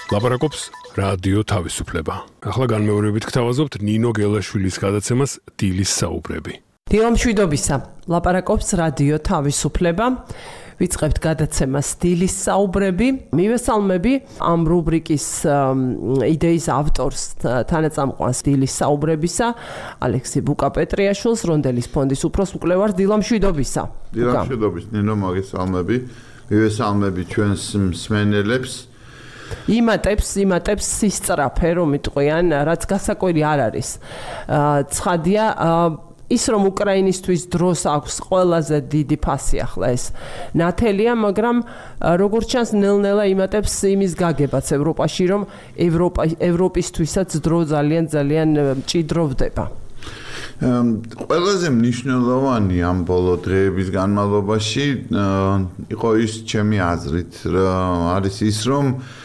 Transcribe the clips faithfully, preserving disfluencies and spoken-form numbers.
ლაპარაკობს რადიო თავისუფლება. ახლა განმეორებით გთავაზობთ ნინო გელაშვილის გადაცემას დილის საუბრები. დილო მშვიდობისა, ლაპარაკობს რადიო თავისუფლება. ვიწყებთ გადაცემას დილის საუბრები. მივესალმები ამ რუბრიკის იდეის ავტორს, თანაწამყვანს დილის საუბრებისა, ალექსი ბუკა-პეტრიაშვილს, რონდელის ფონდის უფროს მკვლევარს. დილო მშვიდობისა. დილო მშვიდობის, ნინო, მოგესალმები. მივესალმები ჩვენს მსმენელებს. იმატებს, იმატებს სისწრაფე, რომ იტყვიან, რაც გასაკვირი არ არის. ცხადია, ის რომ უკრაინისთვის დროს აქვს ყველაზე დიდი ფასი ახლა ეს ნათელია, მაგრამ როგორც ჩანს ნელ-ნელა იმატებს იმის გაგებაც ევროპაში, რომ ევროპა ევროპისთვისაც დრო ძალიან ძალიან მჭიდროვდება. ყველაზე მნიშვნელოვანი ამ ბოლო დღეების განმავლობაში იყო ის ჩემი აზრით, არის ის რომ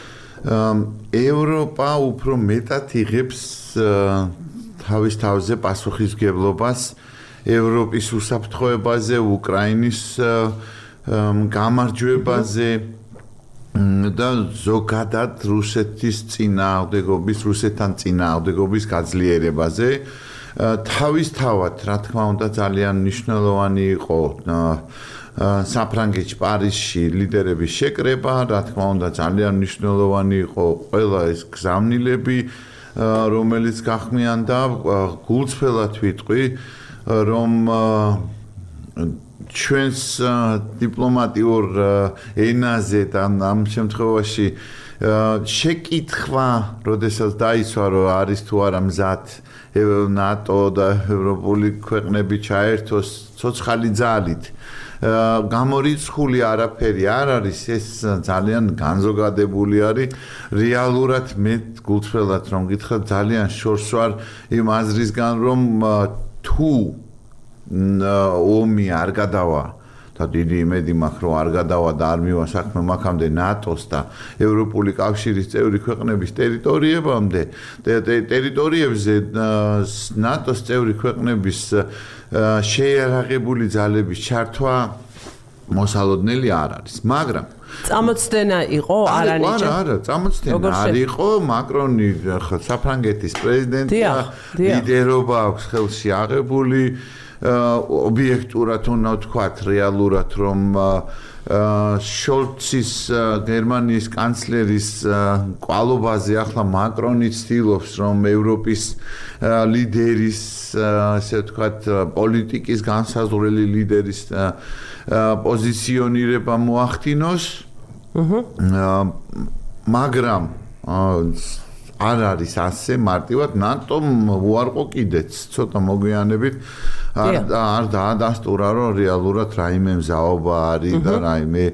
ევროპა უფრო მეტად იღებს თავის თავზე პასუხისმგებლობას ევროპის უსაფრთხოებაზე, უკრაინის გამარჯვებაზე და ზოგადად რუსეთის წინააღმდეგობის, რუსეთთან წინააღმდეგობის გაძლიერებაზე. თავისთავად, რა თქმა უნდა, ძალიან მნიშვნელოვანი იყო საფრანგეთში, პარიზში ლიდერების შეკრება, რა თქმა უნდა, ძალიან მნიშვნელოვანი იყო ყველა ეს გზავნილები, რომელიც გახმიანდა. გულწრფელად ვიტყვი, რომ ჩვენს დიპლომატიურ ენაზე და ამ შემთხვევაში შეკითხვა, როდესაც დაისვა, რომ არის თუ არა მზად ნატო და ევროპული ქვეყნები ჩაერთოს ცოცხალი ძალით, გამორიცხული არაფერი არ არის, ეს ძალიან განზოგადებული არის. რეალურად მე გულწრფელად რომ გითხრათ, ძალიან შორს ვარ იმ აზრისგან, რომ თუ ომი არ გადავა და დიდი იმედი მაქვს, რომ არ გადავა და არ მივა საქმე მაქამდე ნატოს და ევროპული კავშირის წევრი ქვეყნების ტერიტორიებამდე, ტერიტორიებზე ნატოს წევრი ქვეყნების შეიარაღებული ძალების ჩართვა მოსალოდნელი არ არის, მაგრამ წამოწდენა იყო არანიჭი. არა, არა, წამოწდენა არ იყო. მაკრონი საფრანგეთის პრეზიდენტია, ლიდერობა აქვს ხელში აღებული. ობიექტურად უნდა ვთქვათ, რეალურად, რომ შოლცის გერმანიის კანცლერის კვალობაზე ახლა მაკრონი ცდილობს, რომ ევროპის ლიდერის, ასე ვთქვათ, პოლიტიკის განსაზღვრელი ლიდერის პოზიციონირება მოახდინოს. მაგრამ არ არის ასე მარტივად, ნატომ უარყო კიდეც, ცოტა მოგვიანებით არ არ დაადასტურა, რომ რეალურად რაიმე მზაობა არის და რაიმე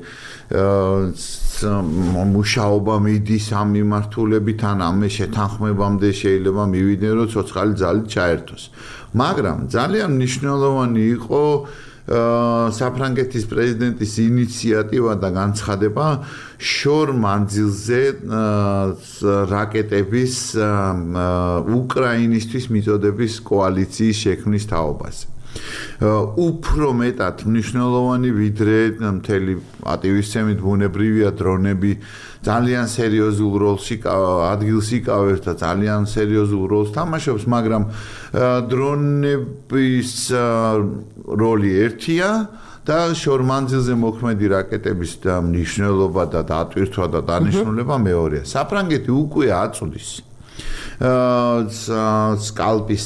მუშაობა მიდის ამ მიმართულებით, ან ამ შეთანხმებამდე შეიძლება მივიდნენ, რომ ცოცხალი ძალით ჩაერთოს. მაგრამ ძალიან მნიშვნელოვანი იყო საფრანგეთის პრეზიდენტის ინიციატივა და განცხადება შორ მანძილზე რაკეტების უკრაინისთვის მიწოდების კოალიციის შექმნის თაობაზე. უფრო მეტად მნიშვნელოვანი ვიდრე მთელი პატივისცემით ბუნებრივია დრონები ძალიან სერიოზულ როლს ადგილს იკავებს და ძალიან სერიოზულ როლს თამაშობს, მაგრამ დრონების როლი ერთია და შორმანძილზე მოქმედი რაკეტების მნიშვნელობა და დატვირთვა და დანიშნულება მეორეა. საფრანგეთი უკვე აწვდის სკალპის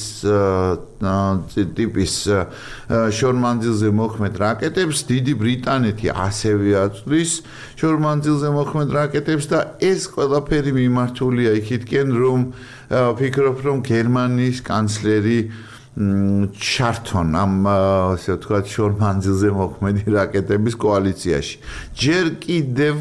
ტიპის შორმანძილზე მოქმედ რაკეტებს, დიდი ბრიტანეთი ასევე აწვდის შორმანძილზე მოქმედ რაკეტებს და ეს ყველაფერი მიმართულია იქითკენ, რომ ვფიქრობ, რომ გერმანიის კანცლერი ჩართონ ამ ასე ვთქვათ შორმანძილზე მოქმედი რაკეტების კოალიციაში. ჯერ კიდევ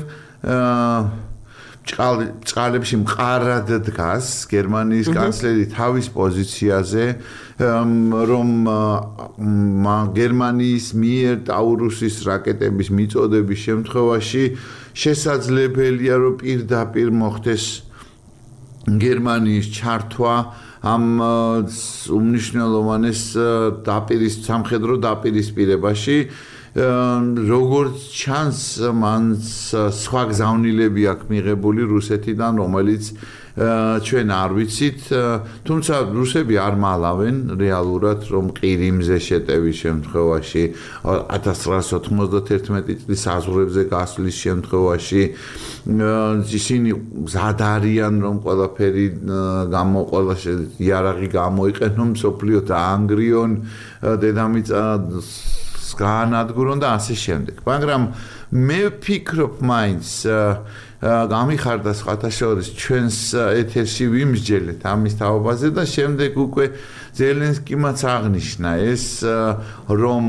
წყალებში მყარად დგას გერმანიის კანცლერი თავის პოზიციაზე, რომ გერმანიის მიერ ტაურუსის რაკეტების მიწოდების შემთხვევაში შესაძლებელია, რომ პირდაპირ მოხდეს გერმანიის ჩართვა ამ უმნიშვნელოვანეს დაპირის სამხედრო დაპირისპირებაში. როგორც ჩანს მან სხვა გზავნილები აქვს მიღებული რუსეთიდან რომელიც ჩვენ არ ვიცით თუმცა რუსები არ მალავენ რეალურად რომ ყირიმზე შეტევის შემთხვევაში ათას ცხრაასი ოთხმოცდათერთმეტი წლის საზღვრებზე გასვლის შემთხვევაში ისინი მზად არიან რომ ყველაფერი გამო ყველა იარაღი გამოიყენონ მსოფლიო დაანგრიონ დედამიწას განადგურონ და ასე შემდეგ მაგრამ მე ვფიქრობ მაინც გამიხარდა სხვათა შორის ჩვენს ეთერში ვიმსჯელეთ ამის თაობაზე და შემდეგ უკვე ზელენსკიმაც აღნიშნა ეს რომ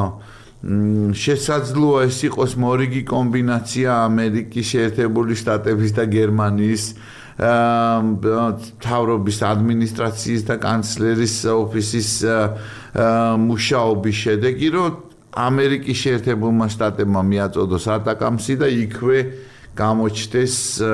შესაძლოა ეს იყოს მორიგი კომბინაცია ამერიკის შეერთებული შტატების და გერმანიის თავრობის ადმინისტრაციის და კანცლერის ოფისის მუშაობის შედეგი რომ ამერიკის შეერთებულმა შტატებმა მიაწოდოს ატაკამსი და იქვე გამოჩნდეს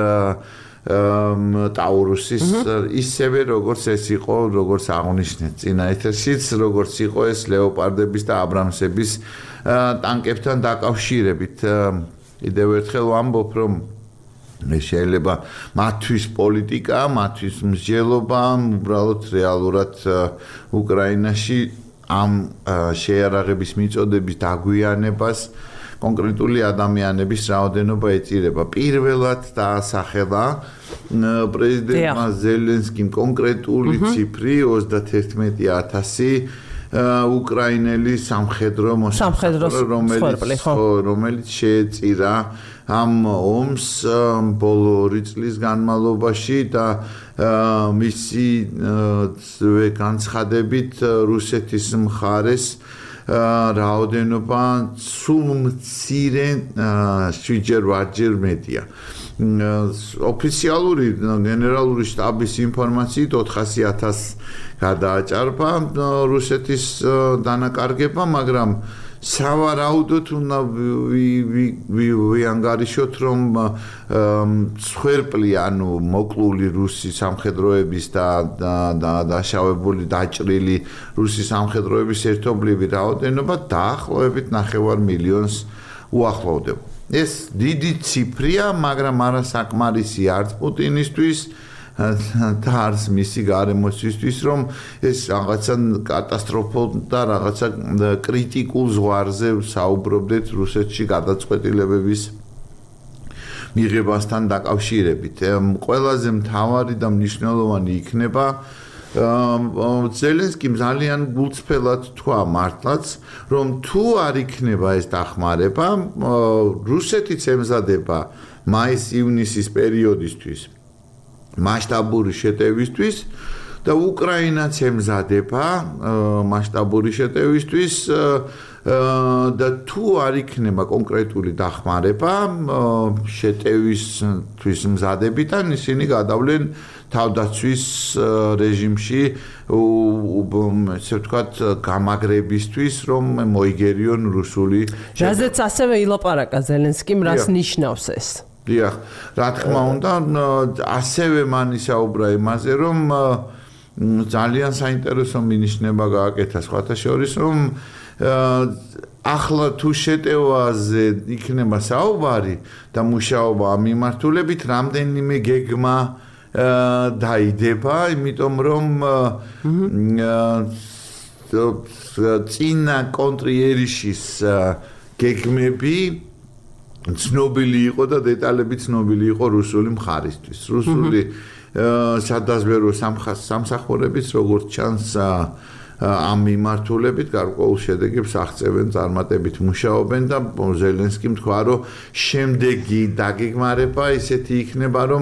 ტაურუსის ისევე როგორც ეს იყო როგორც აღნიშნეთ წინა ეთერშიც როგორც იყო ეს ლეოპარდების და აბრამსების ტანკებთან დაკავშირებით კიდევ ერთხელ ვამბობ რომ შეიძლება მათთვის პოლიტიკა მათთვის მსჯელობა უბრალოდ რეალურად უკრაინაში ამ შეიარაღების მიწოდების დაგვიანებას კონკრეტული ადამიანების რაოდენობა ეწირება. პირველად დაასახელა პრეზიდენტმა ზელენსკიმ კონკრეტული ციფრი ოცდათერთმეტი ათასი უკრაინელი სამხედრო მოსამსახურე რომელიც რომელიც შეეწირა ამ ომს ბოლო ორი წლის განმავლობაში და მისი განცხადებით რუსეთის მხარეს რაოდენობა სულ მცირე შვიდჯერ ვათჯერ მეტია. ოფიციალური გენერალური შტაბის ინფორმაციით ოთხასი ათასს გადააჭარბა რუსეთის დანაკარგება, მაგრამ სავარაუდოდ უნდა ვიანგარიშოთ რომ სხერპლი ანუ მოკლული რუსი სამხედროების და დაშავებული დაჭრილი რუსი სამხედროების ერთობლივი რაოდენობა დაახლოებით ნახევარ მილიონს უახლოვდება. ეს დიდი ციფრია, მაგრამ არა საკმარისი არც პუტინისთვის და არც მისი გარემოსთვის, რომ ეს რაღაცა კატასტროფულ და რაღაცა კრიტიკულ ზღვარზე საუბრობდეთ რუსეთში გადაწყვეტილებების მიღებასთან დაკავშირებით. ყველაზე მთავარი და მნიშვნელოვანი იქნება ზელენსკიმ ძალიან გულწრფელად თქვა მართლაც, რომ თუ არ იქნება ეს დახმარება, რუსეთიც ემზადება მაის-ივნისის პერიოდისთვის მასშტაბური შეტევისთვის და უკრაინაც ემზადება მასშტაბური შეტევისთვის და თუ არ იქნება კონკრეტული დახმარება შეტევისთვის მზადებიდან ისინი გადავლენ თავდაცვის რეჟიმში ესე ვთქვათ გამაგრებისთვის რომ მოიგერიონ რუსული რაზეც ასევე ილაპარაკა ზელენსკიმ რას ნიშნავს ეს დიახ, რა თქმა უნდა, ასევე მან ისაუბრა იმაზე, რომ ძალიან საინტერესო მინიშნება გააკეთა სხვათა შორის, რომ ახლა თუ შეტევაზე იქნება საუბარი და მუშაობა ამ მიმართულებით, რამდენიმე გეგმა დაიდება, იმიტომ რომ წინა კონტრიერიშის გეგმები ცნობილი იყო და დეტალები ცნობილი იყო რუსული მხარისთვის. რუსული სადაზვერო სამსახურებიც როგორც ჩანს ამ მიმართულებით გარკვეულ შედეგებს აღწევენ, წარმატებით მუშაობენ და ზელენსკიმ თქვა, რომ შემდეგი დაგეგმარება ისეთი იქნება, რომ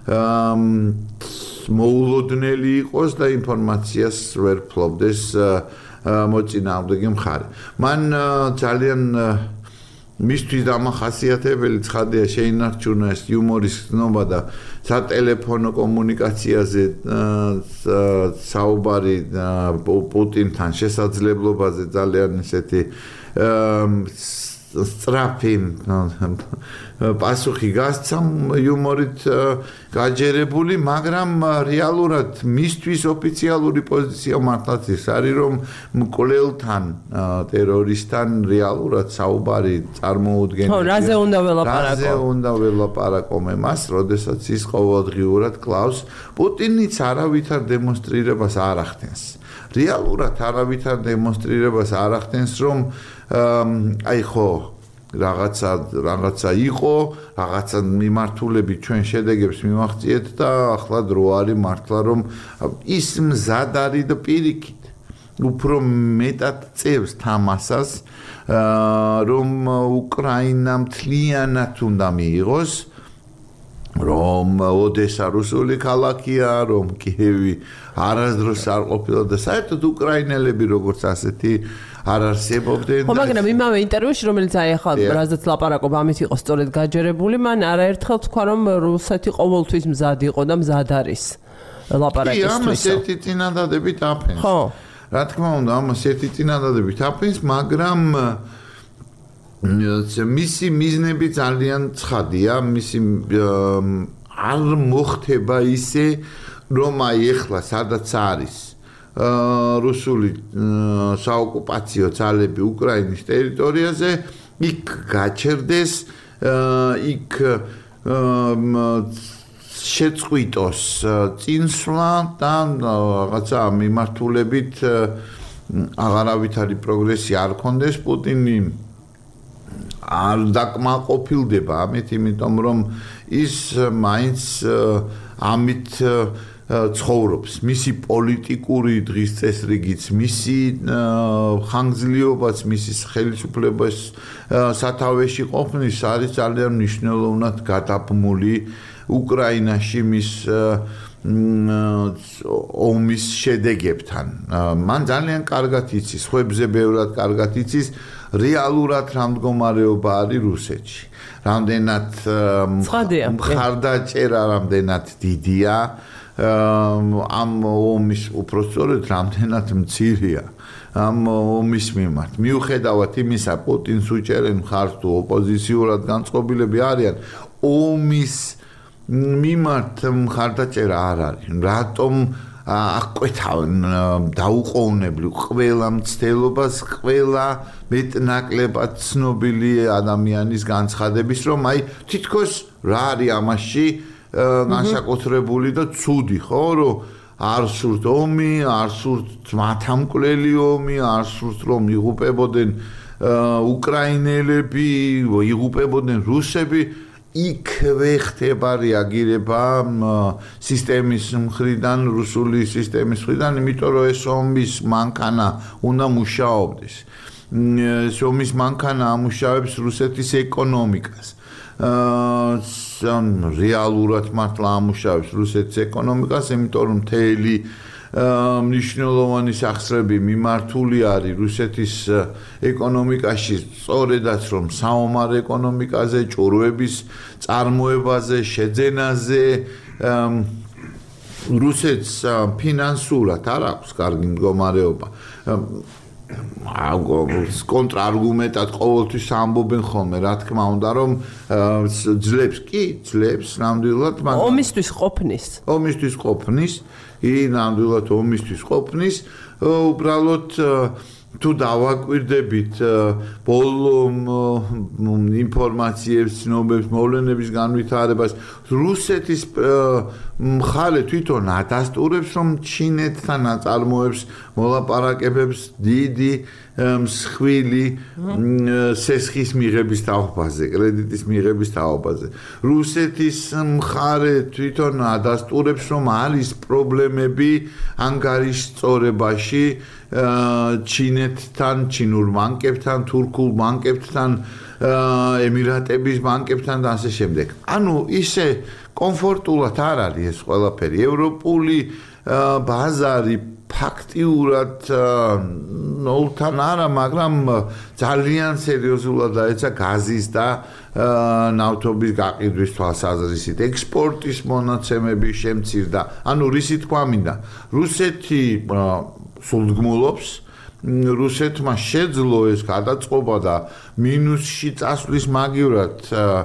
მოულოდნელი იყოს და ინფორმაციას ვერ ფლობდეს მოწინააღმდეგე მხარე. მან ძალიან მისთვის დამახასიათებელი ცხადია შეინარჩუნა ეს იუმორის ცნობა და სატელეფონო კომუნიკაციაზე საუბარი პუტინთან შესაძლებლობაზე ძალიან ისეთი სწრაფი პასუხი გასცა იუმორით გაჯერებული, მაგრამ რეალურად მისთვის ოფიციალური პოზიცია მართლაც ის არის, რომ მკვლელთან, ტერორისტთან რეალურად საუბარი წარმოუდგენელია. ხო, რაზე უნდა ველაპარაკო? რაზე უნდა ველაპარაკო მე მას, როდესაც ის ყოველდღიურად კლავს, პუტინიც არავითარ დემონსტრირებას არ ახდენს. რეალურად არავითარ დემონსტრირებას არ ახდენს, რომ აი ხო რაღაცა რაღაცა იყო, რაღაცა მიმართულებით ჩვენ შედეგებს მივახციეთ და ახლა დრო არის მართლა რომ ის მზად არის და პირიქით უფრო მეტად წევს თამასას, რომ უკრაინა მთლიანად უნდა მიიღოს, რომ ოდესა რუსული ქალაქია, რომ კიევი არასდროს არ ყოფილა და საერთოდ უკრაინელები როგორც ასეთი არ არსებობდნენ. ხო, მაგრამ იმავე ინტერვიუში, რომელიც აი ახლა რაზეც ლაპარაკობ, ამით იყო სწორედ გაჯერებული, მან არაერთხელ თქვა, რომ რუსეთი ყოველთვის მზად იყო და მზად არის ლაპარაკისთვის. კი, ამას ერთი წინადადებით აფენს. ხო. რა თქმა უნდა, ამას ერთი წინადადებით აფენს, მაგრამ მისი მიზნები ძალიან ცხადია, მისი არ მოხდება ისე, რომ აი ახლა სადაც არის რუსული საოკუპაციო ძალები უკრაინის ტერიტორიაზე, იქ გაჩერდეს, იქ შეწყვიტოს წინსვლა და რაღაცა მიმართულებით აღარავითარი პროგრესი არ ქონდეს. პუტინი არ დაკმაყოფილდება ამით, იმიტომ რომ ის მაინც ამით ცხოვრობს. მისი პოლიტიკური დღის წესრიგიც, მისი ხანგრძლივობაც, მისი ხელისუფლების სათავეში ყოფნის არის ძალიან მნიშვნელოვნად გადაბმული უკრაინაში მის ომის შედეგებთან. მან ძალიან კარგად იცის, ხვებზე ბევრად კარგად იცის, რეალურად რა მდგომარეობა არის რუსეთში. რამდენად მხარდაჭერა რამდენად დიდია, ამ ომის უпростоრად რამდენად მცირეა ამ ომის მიმართ. მიუხედავად იმისა, პუტინს უჭერენ მხარს თუ ოპოზიციურად განწყობილები არიან, ომის მიმართ მხარდაჭერა არ არის. რატომ აკვეთავენ დაუყოვნებლივ ყველა მცდელობას, ყველა მეტნაკლებად ცნობილი ადამიანის განცხადების, რომ აი თითქოს რა არის ამაში განსაკუთრებული და ცუდი, ხო, რომ არ სურთ ომი, არ სურთ მათამკვლელი ომი, არ სურთ რომ იღუპებოდნენ უკრაინელები, იღუპებოდნენ რუსები. იქვე ხდება რეაგირება სისტემის მხრიდან, რუსული სისტემის მხრიდან, იმიტომ რომ ეს ომის მანქანა უნდა მუშაობდეს. ეს ომის მანქანა ამუშავებს რუსეთის ეკონომიკას. რეალურად მართლა ამუშავებს რუსეთის ეკონომიკას, იმიტომ რომ მთელი მნიშვნელოვანი სახსრები მიმართული არის რუსეთის ეკონომიკაში, სწორედაც რომ საომარ ეკონომიკაზე, ჭურვების წარმოებაზე, შეძენაზე, რუსეთს ფინანსურად არ აქვს კარგი მდგომარეობა. კონტრარგუმენტად ყოველთვის ამბობენ ხოლმე, რა თქმა უნდა, რომ ძლებს, კი, ძლებს ნამდვილად, მაგრამ ომისთვის ყოფნის. ომისთვის ყოფნის, ი ნამდვილად ომისთვის ყოფნის, უბრალოდ თუ დავაკვირდებით ბოლო ინფორმაციებს, ცნობებს, მოვლენების განვითარებას, რუსეთის მხარე თვითონ ადასტურებს, რომ ჩინეთთან აწარმოებს მოლაპარაკებებს დიდი მსხვილი სესხის მიღების თაობაზე, კრედიტის მიღების თაობაზე. რუსეთის მხარე თვითონ ადასტურებს, რომ არის პრობლემები ანგარიშ სწორებაში ჩინეთთან, ჩინურ ბანკებთან, თურქულ ბანკებთან, ემირატების ბანკებთან და ასე შემდეგ. ანუ ისე კომფორტულად არ არის ეს ყველაფერი. ევროპული ბაზარი ფაქტიურად ნულთან არა, მაგრამ ძალიან სერიოზულად დაეცა გაზის და ნავთობის გაყიდვის თვალსაზრისით. ექსპორტის მონაცემები შემცირდა. ანუ რისი თქვა მინდა? რუსეთი სულდგმულობს რუსეთმა შეძლო ეს გადაწყობა და მინუსში წასვლის მაგივრად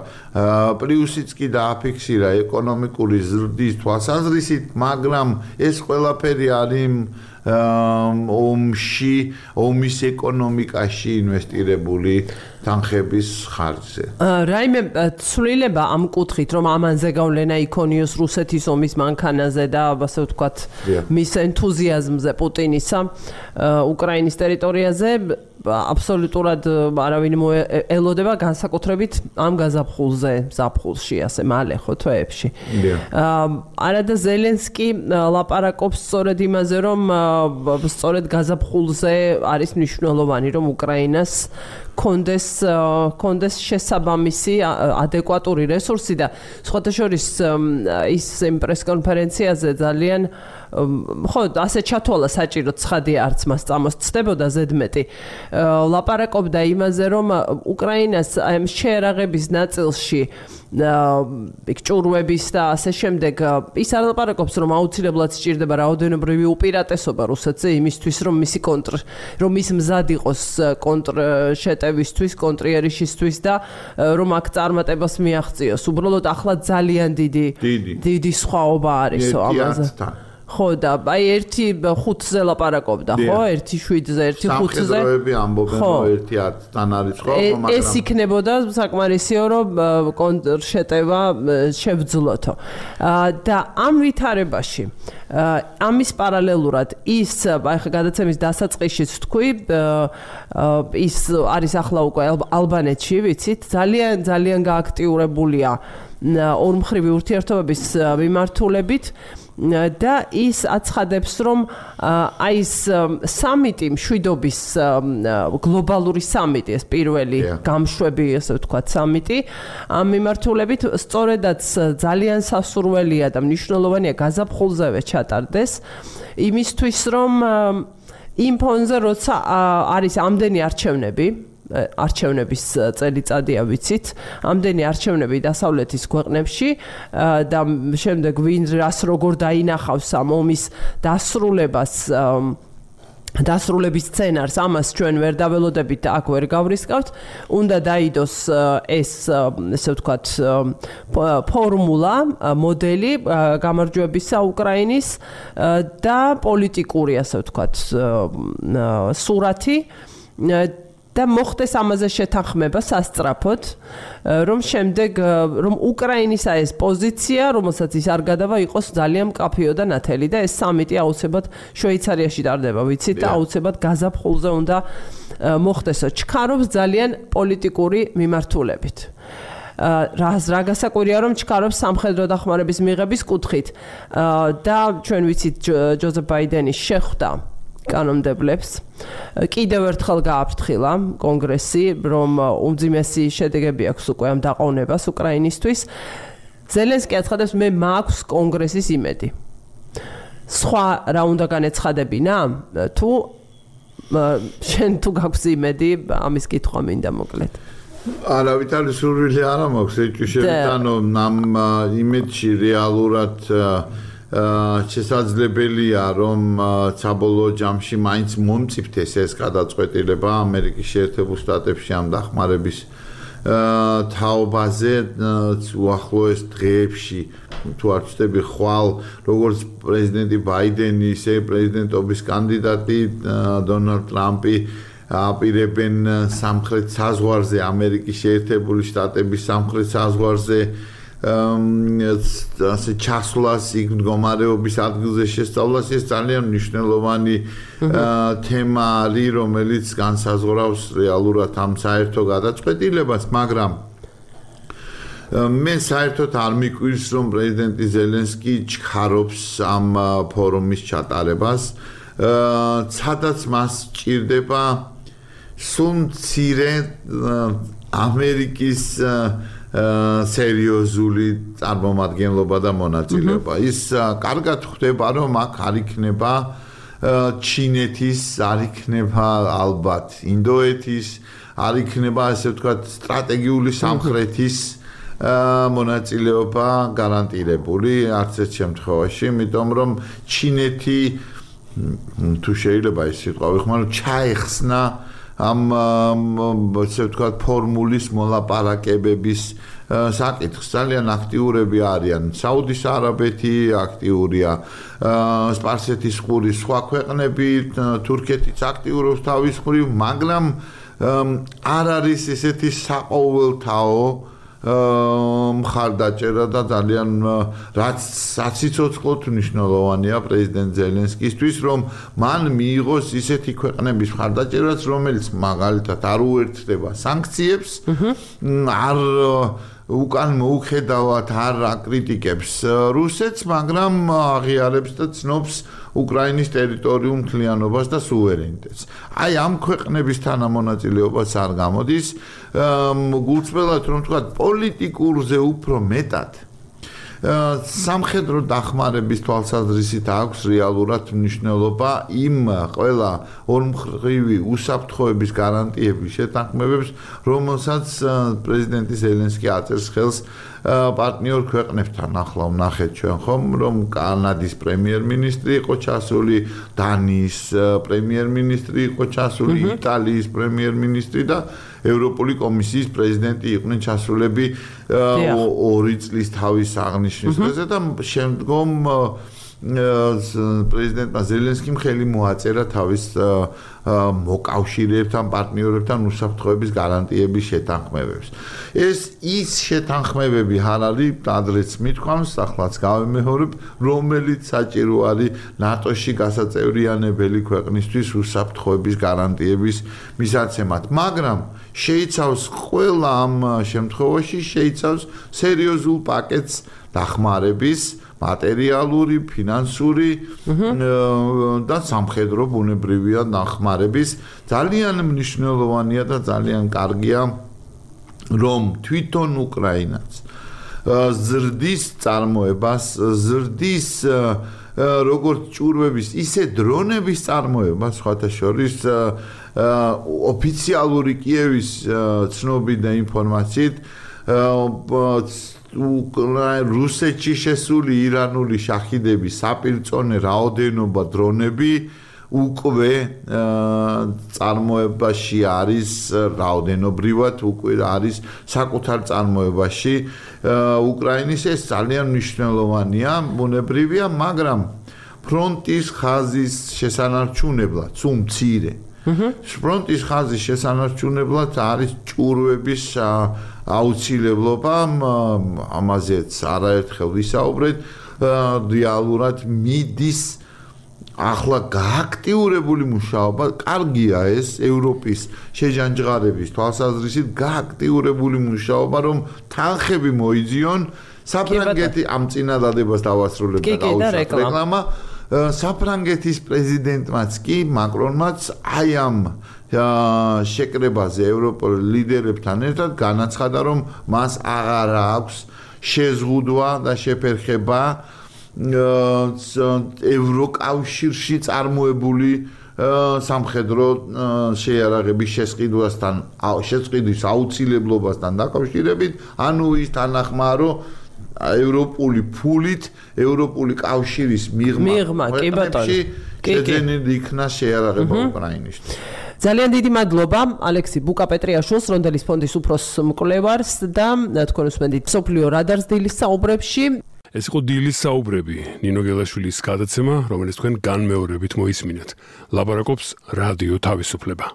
პლუსიც კი დააფიქსირა ეკონომიკური ზრდის თვალსაზრისით, მაგრამ ეს ყველაფერი არის ომში, ომის ეკონომიკაში ინვესტირებული თანხების ხარჯზე. რაიმე ცვლილება ამ კუთხით, რომ ამანზე გავლენა იქონიოს რუსეთის ომის მანქანაზე და ასე ვთქვათ, მის ენთუზიაზმზე პუტინისა უკრაინის ტერიტორიაზე აბსოლუტურად არავინ მოელოდება განსაკუთრებით ამ გაზაფხულზე, ზაფხულში, ასე მალე ხო თვეებში. არა და ზელენსკი ლაპარაკობს სწორედ იმაზე, რომ სწორედ გაზაფხულზე არის მნიშვნელოვანი, რომ უკრაინას კონდეს კონდეს შესაბამისი ადეკვატური რესურსი და სხვათა შორის ის იმ პრესკონფერენციაზე ძალიან ხო ასე ჩათვალა საჭირო ცხადია არც მას წამოსწდებოდა ზედმეტი ლაპარაკობდა იმაზე რომ უკრაინას ამ შეერაღების ნაწილში იქ ჭურვების და ასე შემდეგ ის არ ლაპარაკობს რომ აუცილებლად სჭირდება რაოდენობრივი უპირატესობა რუსეთზე იმისთვის რომ მისი კონტრ რომ ის მზად იყოს კონტრ შეტევისთვის კონტრიერიშისთვის და რომ აქ წარმატებას მიაღწიოს უბრალოდ ახლა ძალიან დიდი დიდი სხვაობა არისო ამაზე ხო და აი ერთი ხუთზე ლაპარაკობდა ხო ერთი შვიდზე ერთი ხუთზე სამხედროები ამბობენ რომ ერთი ათთან არის ხო მაგრამ ეს იქნებოდა საკმარისიო რომ კონტრშეტევა შევძლოთო და ამ ვითარებაში ამის პარალელურად ის აი ხა გადაცემის დასაწყისშიც თქვი ის არის ახლა უკვე ალბანეთში ვიცით ძალიან ძალიან გააქტიურებულია ორმხრივი ურთიერთობების მიმართულებით და ის აცხადებს რომ აი ეს სამიტი მშვიდობის გლობალური სამიტი ეს პირველი გამშვები ასე ვთქვათ სამიტი ამ მიმართულებით სწორედაც ძალიან სასურველია და მნიშვნელოვანია გაზაფხულზევე ჩატარდეს იმისთვის რომ იმ ფონზე როცა არის ამდენი არჩევნები არჩევნების წელიწადია ვიცით ამდენი არჩევნები დასავლეთის ქვეყნებში და შემდეგ ვინ რას როგორ დაინახავს ამ ომის დასრულებას დასრულების სცენარს ამას ჩვენ ვერ დაველოდებით და აქ ვერ გავრისკავთ უნდა დაიდოს ეს ესე ვთქვათ ფორმულა მოდელი გამარჯვებისა უკრაინის და პოლიტიკური ასე ვთქვათ სურათი და მოხდეს ამაზე შეთანხმება სასწრაფოდ რომ შემდეგ რომ უკრაინისა ეს პოზიცია რომელსაც ის არ გადავა იყოს ძალიან მკაფიო და ნათელი და ეს სამიტი აუცილებლად შვეიცარიაში ტარდება ვიცით და აუცილებლად გაზაფხულზე უნდა მოხდესო ჩქარობს ძალიან პოლიტიკური მიმართულებით რა რა გასაკვირია რომ ჩქარობს სამხედრო დახმარების მიღების კუთხით და ჩვენ ვიცით ჯოზეფ ბაიდენის შეხვდა კანონმდებლებს კიდევ ერთხელ გააფრთხილა კონგრესი რომ უმძიმესი შედეგები აქვს უკვე ამ დაყოვნებას უკრაინისთვის ზელენსკი აცხადებს მე მაქვს კონგრესის იმედი სხვა რა უნდა განეცხადებინა თუ შენ თუ გაქვს იმედი ამის კითხვა მინდა მოკლედ არა ვითარი სურვილი არ მაქვს ეჭვშებით ანუ ამ იმედში რეალურად შესაძლებელია რომ საბოლოო ჯამში მაინც მომწიფდეს ეს გადაწყვეტილება ამერიკის შეერთებულ შტატებში ამ დახმარების თაობაზე უახლოეს დღეებში თუ არ ვწდები ხვალ როგორც პრეზიდენტი ბაიდენი ისე პრეზიდენტობის კანდიდატი დონალდ ტრამპი აპირებენ სამხრეთ საზღვარზე ამერიკის შეერთებული შტატების სამხრეთ საზღვარზე ასე ჩასვლას იქ მდგომარეობის ადგილზე შესწავლას ეს ძალიან მნიშვნელოვანი თემა არის რომელიც განსაზღვრავს რეალურად ამ საერთო გადაწყვეტილებას მაგრამ მე საერთოდ არ მიკვირს რომ პრეზიდენტი ზელენსკი ჩქარობს ამ ფორუმის ჩატარებას სადაც მას ჭირდება სულ მცირე ამერიკის სერიოზული წარმომადგენლობა და მონაწილეობა. ის კარგად ხვდება, რომ აქ არ იქნება ჩინეთის, არ იქნება ალბათ ინდოეთის, არ იქნება ასე ვთქვათ სტრატეგიული სამხრეთის მონაწილეობა გარანტირებული არც ერთ შემთხვევაში, იმიტომ რომ ჩინეთი თუ შეიძლება ის სიტყვა ვიხმარო ჩაეხსნა ამ ასე ვთქვათ ფორმულის მოლაპარაკებების საკითხს ძალიან აქტიურები არიან საუდის არაბეთი აქტიურია სპარსეთის ყურის სხვა ქვეყნები თურქეთიც აქტიურობს თავის მხრივ მაგრამ არ არის ესეთი საყოველთაო მხარდაჭერა და ძალიან რაც საციცოცხლოდ მნიშვნელოვანია პრეზიდენტ ზელენსკისთვის რომ მან მიიღოს ისეთი ქვეყნების მხარდაჭერაც რომელიც მაგალითად არ უერთდება სანქციებს არ უკან მოუხედავად არ აკრიტიკებს რუსეთს მაგრამ აღიარებს და ცნობს უკრაინის ტერიტორიულ მთლიანობას და სუვერენიტეტს. აი ამ ქვეყნების თანამონაწილეობაც არ გამოდის გულწრფელად რომ თქვა პოლიტიკურზე უფრო მეტად სამხედრო დახმარების თვალსაზრისით აქვს რეალურად მნიშვნელობა იმ ყველა ორმხრივი უსაფრთხოების გარანტიების შეთანხმებებს რომელსაც პრეზიდენტი ზელენსკი აწერს ხელს პარტნიორ ქვეყნებთან ახლა ვნახეთ ჩვენ ხომ რომ კანადის პრემიერ-მინისტრი იყო ჩასული დანიის პრემიერ-მინისტრი იყო ჩასული იტალიის პრემიერ-მინისტრი და ევროპული კომისიის პრეზიდენტი იყვნენ ჩასულები ორი წლის თავის აღნიშნის დღეზე და შემდგომ პრეზიდენტმა ზელენსკიმ ხელი მოაწერა თავის მოკავშირეებთან, პარტნიორებთან უსაფრთხოების გარანტიების შეთანხმებებს. ეს ის შეთანხმებები არ არის, ადრეც მithქვამს, ახლაც გავემეორებ, რომელიც საჭირო არის ნატოში გასაწევრიანებელი ქვეყნისთვის უსაფრთხოების გარანტიების მისაცემად. მაგრამ შეიცავს ყველა ამ შემთხვევაში შეიცავს სერიოზულ პაკეტს დახმარების მატერიალური, ფინანსური და სამხედრო ბუნებრივია დახმარების ძალიან მნიშვნელოვანია და ძალიან კარგია რომ თვითონ უკრაინაც ზრდის წარმოებას, ზრდის როგორც ჭურვების, ისე დრონების წარმოებას, სხვათა შორის ოფიციალური კიევის ცნობით და ინფორმაციით რუსეთში შესული ირანული შაჰიდების საპირწონე რაოდენობა დრონები უკვე წარმოებაში არის რაოდენობრივად უკვე არის საკუთარ წარმოებაში უკრაინის ეს ძალიან მნიშვნელოვანია ბუნებრივია მაგრამ ფრონტის ხაზის შესანარჩუნებლად სულ მცირე ფრონტის ხაზის შესანარჩუნებლად არის ჭურვების აუცილებლობა ამაზეც არაერთხელ ვისაუბრეთ რეალურად მიდის ახლა გააქტიურებული მუშაობა კარგია ეს ევროპის შეჯანჯღარების თვალსაზრისით გააქტიურებული მუშაობა რომ თანხები მოიძიონ საფრანგეთი ამ წინადადებას დავასრულებ და დავუშვათ რეკლამა საფრანგეთის პრეზიდენტმაც კი მაკრონმაც აი ამ შეკრებაზე ევროპულ ლიდერებთან ერთად განაცხადა რომ მას აღარ აქვს შეზღუდვა და შეფერხება ევროკავშირში წარმოებული სამხედრო შეიარაღების შესყიდვასთან შესყიდვის აუცილებლობასთან დაკავშირებით ანუ ის თანახმარო ევროპული ფულით ევროპული კავშირის მიღმა კი ბატონო შეძენილი იქნა შეიარაღება უკრაინისთვის ძალიან დიდი მადლობა ალექსი ბუკაპეტრიაშვილს რონდელის ფონდის უფროს მკვლევარს და თქვენ უსმენთ სოფლიო რადარს დილის საუბრებში ეს იყო დილის საუბრები ნინო გელაშვილის გადაცემა რომელიც თქვენ განმეორებით მოისმინეთ ლაპარაკობს რადიო თავისუფლება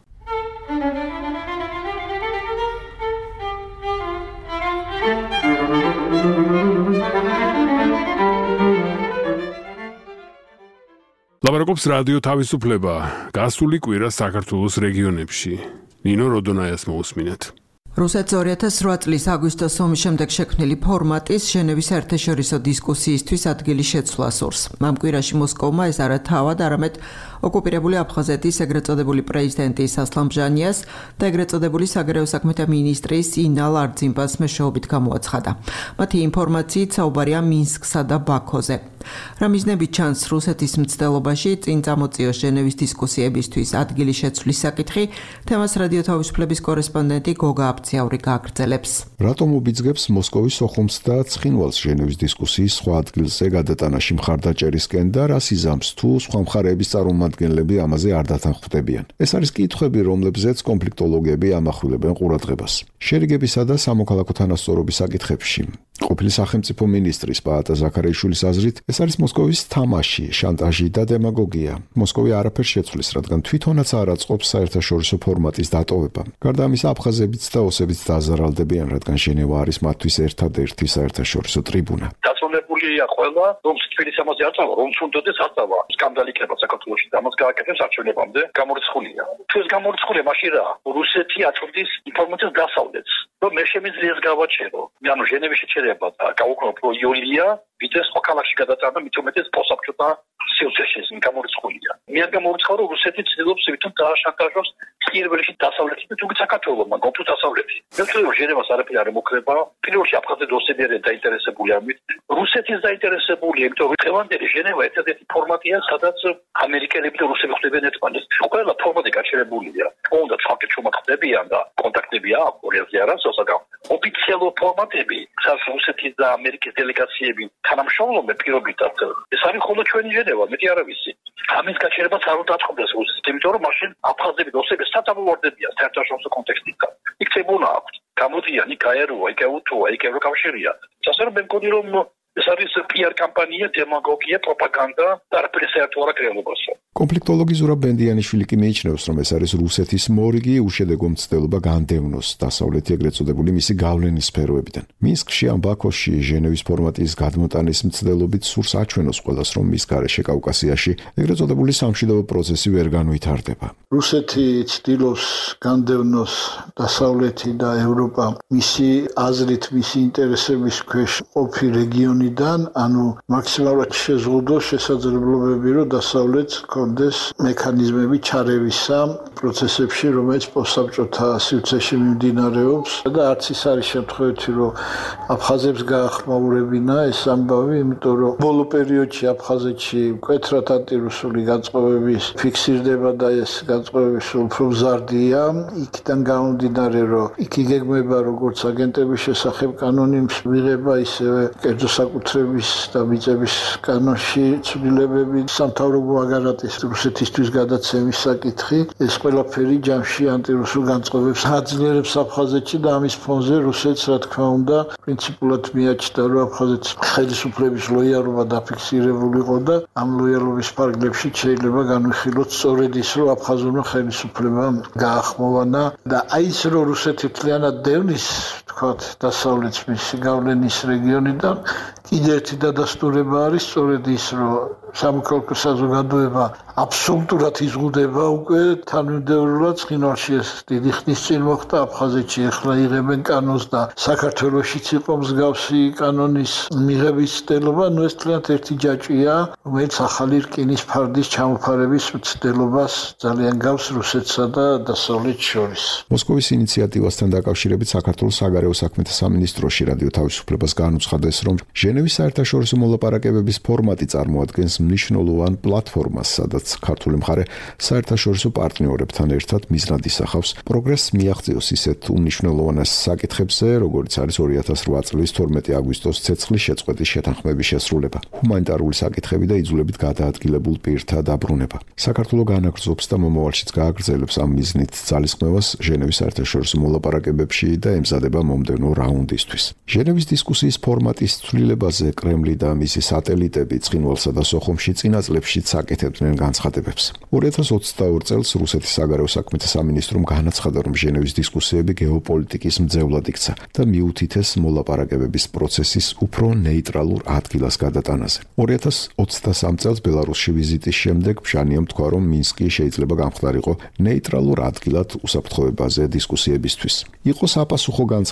ლაპარაკობს რადიო თავისუფლება გასული კვირა საქართველოს რეგიონებში ნინო როდონაიას მოусმინეთ რუსეთს ორი ათას რვა წლის აგვისტოს ომის შემდეგ შექმნილი ფორმატის ჟენევის საერთაშორისო დისკუსიისთვის ადგილი შეცვლა სურს. ამ კვირაში მოსკოვმა ეს არა თავად, არამედ ოკუპირებული აფხაზეთის ეგრეთ წოდებული პრეზიდენტის ასლან ბჟანიას და ეგრეთ წოდებული საგარეო საქმეთა მინისტრის ინალ არძიმბას მეშვეობით გამოაცხადა. მათი ინფორმაციით საუბარია მინსკსა და ბაქოზე. რა მიზნებით ჩანს რუსეთის მცდელობაში წინ წამოწიოს ჟენევის დისკუსიებისთვის ადგილი შეცვლის საკითხი, თემას რადიო თავისუფლების კორესპონდენტი გოგა აფციაური გააგრძელებს. რატომ უბიძგებს მოსკოვის სოხუმს და ცხინვალს ჟენევის დისკუსიის სხვა ადგილზე გადატანაში მხარდაჭერისკენ და რას იზამს თუ სხვა მხარეების წარმომადგენლები ამაზე არ დათანხმდებიან? ეს არის კითხვები, რომლებზეც კონფლიქტოლოგები ამახვილებენ ყურადღებას. შერიგებისა და სამოქალაქო თანასწორობის საკითხებში ყოფილი სახელმწიფო მინისტრის პაატა ზაქარიაშვილის აზრით, ეს არის მოსკოვის თამაში, შანტაჟი და დემაგოგია. მოსკოვი არაფერს შეცვლის, რადგან თვითონაც არ აწყობს საერთაშორისო ფორმატის დატოვება. გარდა ამისა, აფხაზებიც და ოსებიც დაზარალდებიან, რადგან ჟენევა არის მათთვის ერთადერთი საერთაშორისო ტრიბუნა. დაწოლებულია ყველა, რომ თბილისს ამაზე აწავა, რომ თუნდაც აწავა. სკანდალი იქნება საქართველოში და ამას გააკეთებს არჩევნებამდე გამორიცხულია. თუ ეს გამორიცხულია, მაშინ რა? რუსეთი აწვდის ინფორმაციას დასავლეთს. რომ მე შემიძლია ეს გავაჩერო. ანუ ჟენევის შეჩერება და გაუქმება პრო იოლია ვიდრე სხვა ქალაქში გადაწყვეტა, მით უმეტეს პოსაბჭოთა სივრცეში ეს გამორიცხულია. მე არ გამორიცხავ, რომ რუსეთი ცდილობს თვითონ დააშანტაჟოს პირველში დასავლეთი და თუნდაც საქართველოს, მაგრამ დასავლეთი. მე ვთქვი, რომ ჟენევას არაფერი არ ემუქრება. პირველში აფხაზები ოსები არიან დაინტერესებული ამით. რუსეთის დაინტერესებულია, იმიტომ რომ დღევანდელი ჟენევა ერთადერთი ფორმატია, სადაც ამერიკელები და რუსები ხდებიან ერთმანეთს. ყველა ფორმატი გაჩერებულია. უნდა ცალკე ჩუმად ხდებიან და კონტაქტები აქვს ორიაზე არასოდეს, მაგრამ ოფიციალურ ფორმატები, სადაც რუსეთის და ამერიკის დელეგაციები თანამშრომლობენ პირობითად, ეს არის ხოლმე ჩვენი ჟენევა, მეტი არ ვიცი. ამის გაჩერებას არ უნდა აწყობდეს რუსეთი, იმიტომ რომ მაშინ აფხაზები და ოსები საწამოვარდებიან საერთაშორისო კონტექსტიდან. იქ წებულა აქვს. გამოდიან, იქ აეროა, იქ ეუთოა, იქ ევროკავშირია. ასე რომ მე მგონი რომ ეს არის პიარ კამპანია, დემაგოგია, პროპაგანდა და არაფერი საერთო არ აქვს რეალობასთან. კონფლიქტოლოგი ზურაბ ბენდიანიშვილი კი მიიჩნევს, რომ ეს არის რუსეთის მორიგი უშედეგო მცდელობა განდევნოს დასავლეთი ეგრეთ წოდებული მისი გავლენის სფეროებიდან. მინსკში ან ბაქოში ჟენევის ფორმატის გადმოტანის მცდელობით სურს აჩვენოს ყველას, რომ მის გარეშე კავკასიაში ეგრეთ წოდებული სამშვიდობო პროცესი ვერ განვითარდება. რუსეთი ცდილობს განდევნოს დასავლეთი და ევროპა მისი აზრით, მისი ინტერესების ქვეშ ყოფი რეგიონიდან, ანუ მაქსიმალურად შეზღუდოს შესაძლებლობები, რომ დასავლეთს კონდეს მექანიზმები ჩარევისა პროცესებში, რომელიც პოსტსაბჭოთა სივრცეში მიმდინარეობს და არც ის არის შემთხვევით, რომ აფხაზებს გაახმაურებინა ეს ამბავი, იმიტომ რომ ბოლო პერიოდში აფხაზეთში მკვეთრად ანტირუსული განწყობების ფიქსირდება და ეს განწყობები უფრო მზარდია. იქიდან გამომდინარე, რომ იქ იგეგმება როგორც აგენტების შესახებ კანონის მიღება, ისევე კერძო საკუთრების და მიწების კანონში ცვლილებები, სამთავრობო აგარატის რუსეთისთვის გადაცემის საკითხი, ეს ყველაფერი ჯამში ანტირუსულ განწყობებს აძლიერებს აფხაზეთში და ამის ფონზე რუსეთს, რა თქმა უნდა, პრინციპულად მიაჩნდა, რომ აფხაზეთის ხელისუფლების ლოიალობა დაფიქსირებულიყო და ამ ლოიალობის ფარგლებში შეიძლება განვიხილოთ სწორედ ის, რომ აფხაზურმა ხელისუფლებამ გაახმოვანა და აი ის, რომ რუსეთი მთლიანად დევნის, თქვათ, დასავლეთს მისი გავლენის რეგიონიდან, კიდევ ერთი დადასტურება არის სწორედ ის, რომ სამოქალაქო საზოგადოება აბსოლუტურად იზღუდება უკვე თანმიმდევრულად ცხინვალში ეს დიდი ხნის წინ მოხდა აფხაზეთში ეხლა იღებენ კანონს და საქართველოშიც იყო მსგავსი კანონის მიღების ცდელობა, ნუ ეს თლიანად ერთი ჯაჭვია, რომელიც ახალი რკინის ფარდის ჩამოფარების მცდელობას ძალიან გავს რუსეთსა და დასავლეთს შორის. მოსკოვის ინიციატივასთან დაკავშირებით საქართველოს საგარეო საქმეთა სამინისტროში რადიო თავისუფლებას განუცხადეს, რომ ჟენევის საერთაშორისო მოლაპარაკებების ფორმატი წარმოადგენს მნიშვნელოვან პლატფორმას, სადაც ქართული მხარე საერთაშორისო პარტნიორებთან ერთად მიზნად ისახავს პროგრესს მიაღწიოს ისეთ უმნიშვნელოვანეს საკითხებზე, როგორც არის ორი ათას ოთხ წლის თორმეტი აგვისტოს ცეცხლის შეწყვეტის შეთანხმების შესრულება, ჰუმანიტარული საკითხები და იძულებით გადაადგილებულ პირთა დაბრუნება. საქართველო განაგრძობს და მომავალშიც გააგრძელებს ამ მიზნით ძალისხმევას ჟენევის საერთაშორისო მოლაპარაკებებში და ემზადება მომდევნო რაუნდისთვის. ჟენევის დისკუსიის ფორმატის ცვლილებაზე კრემლი და მისი სატელიტები ცხინვალსა და სოხუმში წინა წლებშიც აკეთებდნენ განცხადებებს. ორი ათას ოცდაორ წელს რუსეთის საგარეო საქმეთა სამინისტრომ განაცხადა, რომ ჟენევის დისკუსიები გეოპოლიტიკის მძევლად იქცა და მიუთითეს მოლაპარაკებების პროცესის უფრო ნეიტრალურ ადგილას გადატანაზე. ორი ათას ოცდასამ წელს ბელარუსში ვიზიტის შემდეგ ბჟანიამ თქვა, რომ მინსკი შეიძლება გამხდარიყო ნეიტრალურ ადგილად უსაფრთხოებაზე დისკუსიებისთვის. იყო საპასუხო განცხადება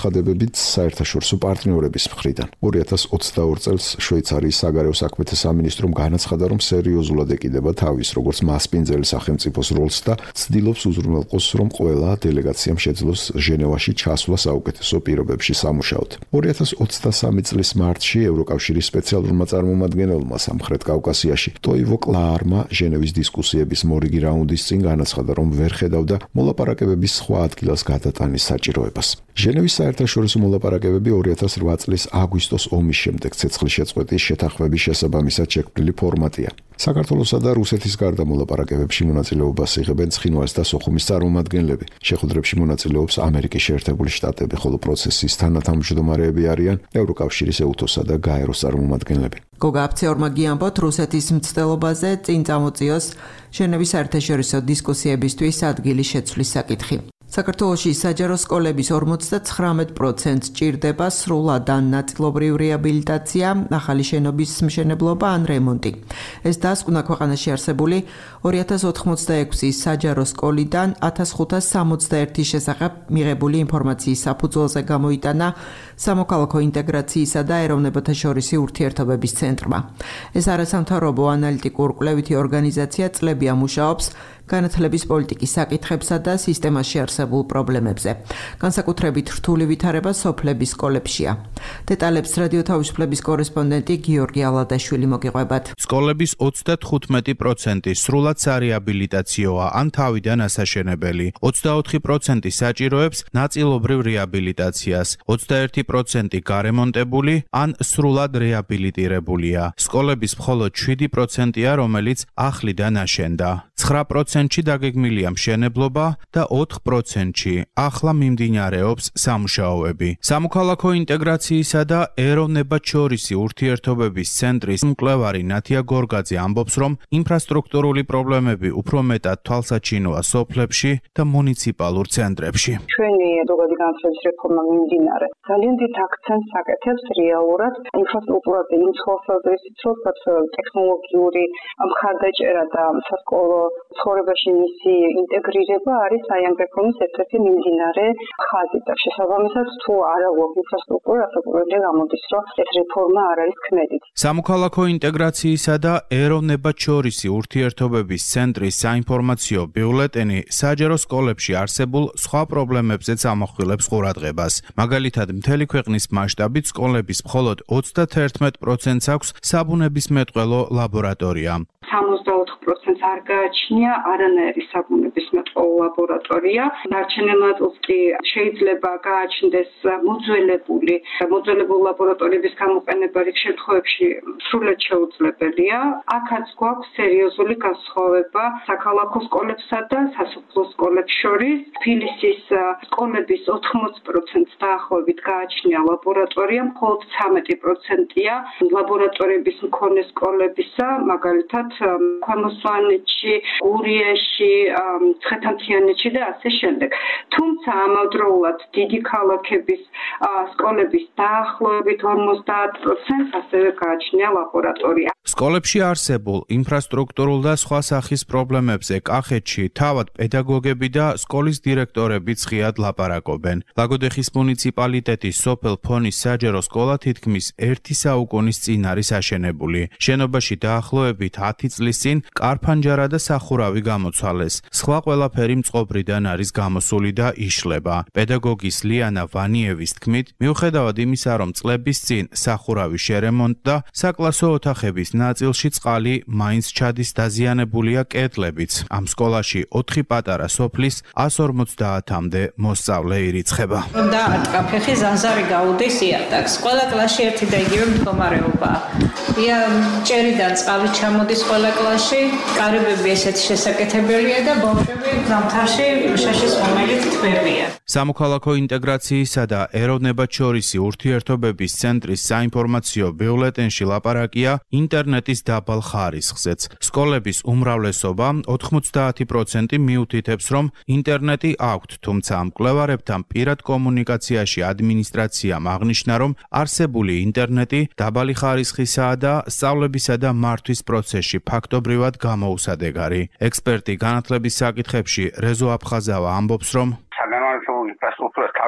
განაცხადებებით საერთაშორისო პარტნიორების მხრიდან. ორი ათას ოცდაორი წელს შვეიცარიის საგარეო საქმეთა სამინისტრომ განაცხადა, რომ სერიოზულად ეკიდება თავის როგორც მასპინძელი სახელმწიფოს როლს და ცდილობს უზრუნველყოს, რომ ყველა დელეგაციამ შეძლოს ჟენევაში ჩასვლა საუკეთესო პირობებში სამუშაოდ. ორი ათას ოცდასამი წლის მარტში ევროკავშირის სპეციალურმა წარმომადგენელმა სამხრეთ კავკასიაში ტოივო კლაარმა ჟენევის დისკუსიების მორიგი რაუნდის წინ განაცხადა, რომ ვერ ხედავდა მოლაპარაკებების სხვა ადგილას გადატანის საჭიროებას. ჟენევის საერთაშორისო მოლაპარაკებები ორი ათას რვა წლის აგვისტოს ომის შემდეგ ცეცხლის შეწყვეტის შეთანხმების შესაბამისად შექმნილი ფორმატია. საქართველოსა და რუსეთის გარდა მოლაპარაკებებში მონაწილეობას იღებენ ცხინვალის და სოხუმის წარმომადგენლები. შეხვედრებში მონაწილეობს ამერიკის შეერთებული შტატები, ხოლო პროცესის თანათავმჯდომარეები არიან ევროკავშირის ეუთოსა და გაეროს წარმომადგენლები. გოგა აფციორმა გიამბოთ რუსეთის მცდელობაზე წინ წამოწიოს ჟენევის საერთაშორისო დისკუსიებისთვის ადგილის შეცვლის საკითხი. საქართველოში საჯარო სკოლების ორმოცდათხრამეტ პროცენტს ჭირდება სრულად ან ნაწილობრივ რეაბილიტაცია, ახალი შენობის მშენებლობა ან რემონტი. ეს დასკვნა ქვეყანაში არსებული ორი ათას ოთხმოცდაექვსი საჯარო სკოლიდან ათას ხუთას სამოცდაერთის შესახებ მიღებული ინფორმაციის საფუძველზე გამოიტანა სამოქალაქო ინტეგრაციისა და ეროვნებათა შორისი ურთიერთობების ცენტრმა. ეს არასამთავრობო ანალიტიკურ კვლევითი ორგანიზაცია წლებია მუშაობს განათლების პოლიტიკის საკითხებსა და სისტემაში არსებულ პრობლემებზე. განსაკუთრებით რთული ვითარება სოფლების სკოლებშია. დეტალებს რადიო თავისუფლების კორესპონდენტი გიორგი ალადაშვილი მოგიყვებათ. სკოლების ოცდათხუთმეტი პროცენტი სრულად სარეაბილიტაციოა ან თავიდან ასაშენებელი. ოცდაოთხი პროცენტი საჭიროებს ნაწილობრივ რეაბილიტაციას, ოცდაერთი პროცენტი გარემონტებული ან სრულად რეაბილიტირებულია. სკოლების მხოლოდ შვიდი პროცენტია, რომელიც ახლიდან აშენდა. ცხრა პროცენტში დაგეგმილია მშენებლობა და ოთხ პროცენტში ახლა მიმდინარეობს სამუშაოები. სამოქალაქო ინტეგრაციისა და ეროვნებათშორისი ურთიერთობების ცენტრის მკვლევარი ნათია გორგაძე ამბობს, რომ ინფრასტრუქტურული პრობლემები უფრო მეტად თვალსაჩინოა სოფლებში და მუნიციპალურ ცენტრებში. ჩვენი ზოგადი განათლების რეფორმა მიმდინარე ძალიან დიდ აქცენტს აკეთებს რეალურად ინფრასტრუქტურაზე იმ თვალსაზრისით, რომ ტექნოლოგიური მხარდაჭერა და სასკოლო ცხოვრებაში მისი ინტეგრირება არის აი ამ რეფორმის ერთ-ერთი მიმდინარე ხაზი და შესაბამისად თუ არ აქვს ინფრასტრუქტურა, საკუთრებია გამოდის, რომ ეს რეფორმა არ არის ქმედით. სამოქალაქო ინტეგრაციისა და ეროვნებათშორისი ურთიერთობების ცენტრის საინფორმაციო ბიულეტენი საჯარო სკოლებში არსებულ სხვა პრობლემებზეც ამახვილებს ყურადღებას. მაგალითად, მთელი ქვეყნის მასშტაბით სკოლების მხოლოდ ოცდაათი პროცენტს აქვს საბუნებისმეტყველო ლაბორატორია. სამოცდაოთხ პროცენტს არ გააჩნია არანაირი საბუნებისმეტყველო ლაბორატორია. დარჩენილ ნაწილს კი შეიძლება გააჩნდეს მოძველებული მოძველებული ლაბორატორიების გამოყენება რიგ შემთხვევებში სრულად შეუძლებელია. აქაც გვაქვს სერიოზული განსხვავება საქალაქო სკოლებსა და სასოფლო სკოლებს შორის. თბილისის სკოლების ოთხმოც პროცენტს დაახლოებით გააჩნია ლაბორატორია, მხოლოდ ცხრამეტი პროცენტია ლაბორატორიების მქონე სკოლებისა, მაგალითად ქვემო სვანეთში, გურიაში, ცხეთამთიანეთში და ასე შემდეგ. თუმცა ამავდროულად დიდი ქალაქების სკოლების დაახლოებით ორმოცდაათ პროცენტს ასევე გააჩნია ლაბორატორია. სკოლებში არსებულ ინფრასტრუქტურულ და სხვა სახის პრობლემებზე კახეთში თავად პედაგოგები და სკოლის დირექტორები ცხიად ლაპარაკობენ. ლაგოდეხის მუნიციპალიტეტის სოფელ ფონის საჯარო სკოლა თითქმის ერთი საუკუნის წინ არის აშენებული. შენობაში დაახლოებით ათი წლის წინ კარფანჯარა და სახურავი გამოცვალეს. სხვა ყველაფერი მწყობრიდან არის გამოსული და იშლება. პედაგოგის ლიანა ვანიევის თქმით, მიუხედავად იმისა, რომ წლების წინ სახურავი შერემონტდა, საკლასო ოთახების ნაწილში წყალი მაინც ჩადის, დაზიანებულია კედლებიც. ამ სკოლაში ოთხი პატარა სოფლის ას ორმოცდაათამდე მოსწავლე ირიცხება. და ატკაფეხი ზანზარი გაუდის იატაკს. ყველა კლასში ერთი და იგივე მდგომარეობაა. ია ჭერიდან წყალი ჩამოდის ყველა კლასში, კარიბები ესეთი შესაკეთებელია და ბავშვები ზამთარში შეშის მომელით თბებიან. სამოქალაქო ინტეგრაციისა და ეროვნებათშორისი ურთიერთობების ცენტრის საინფორმაციო ბიულეტენში ლაპარაკია ინტერნეტის დაბალ ხარისხზეც. სკოლების უმრავლესობა ოთხმოცდაათი პროცენტი მიუთითებს, რომ ინტერნეტი აქვთ, თუმცა მკვლევარებთან პირად კომუნიკაციაში ადმინისტრაციამ აღნიშნა, რომ არსებული ინტერნეტი დაბალი ხარისხისაა და სწავლებისა და მართვის პროცესში ფაქტობრივად გამოუსადეგარი. ექსპერტი განათლების საკითხებში რეზო აფხაზავა ამბობს, რომ საგანმანათლებლო ინფრასტრუქტურას თავის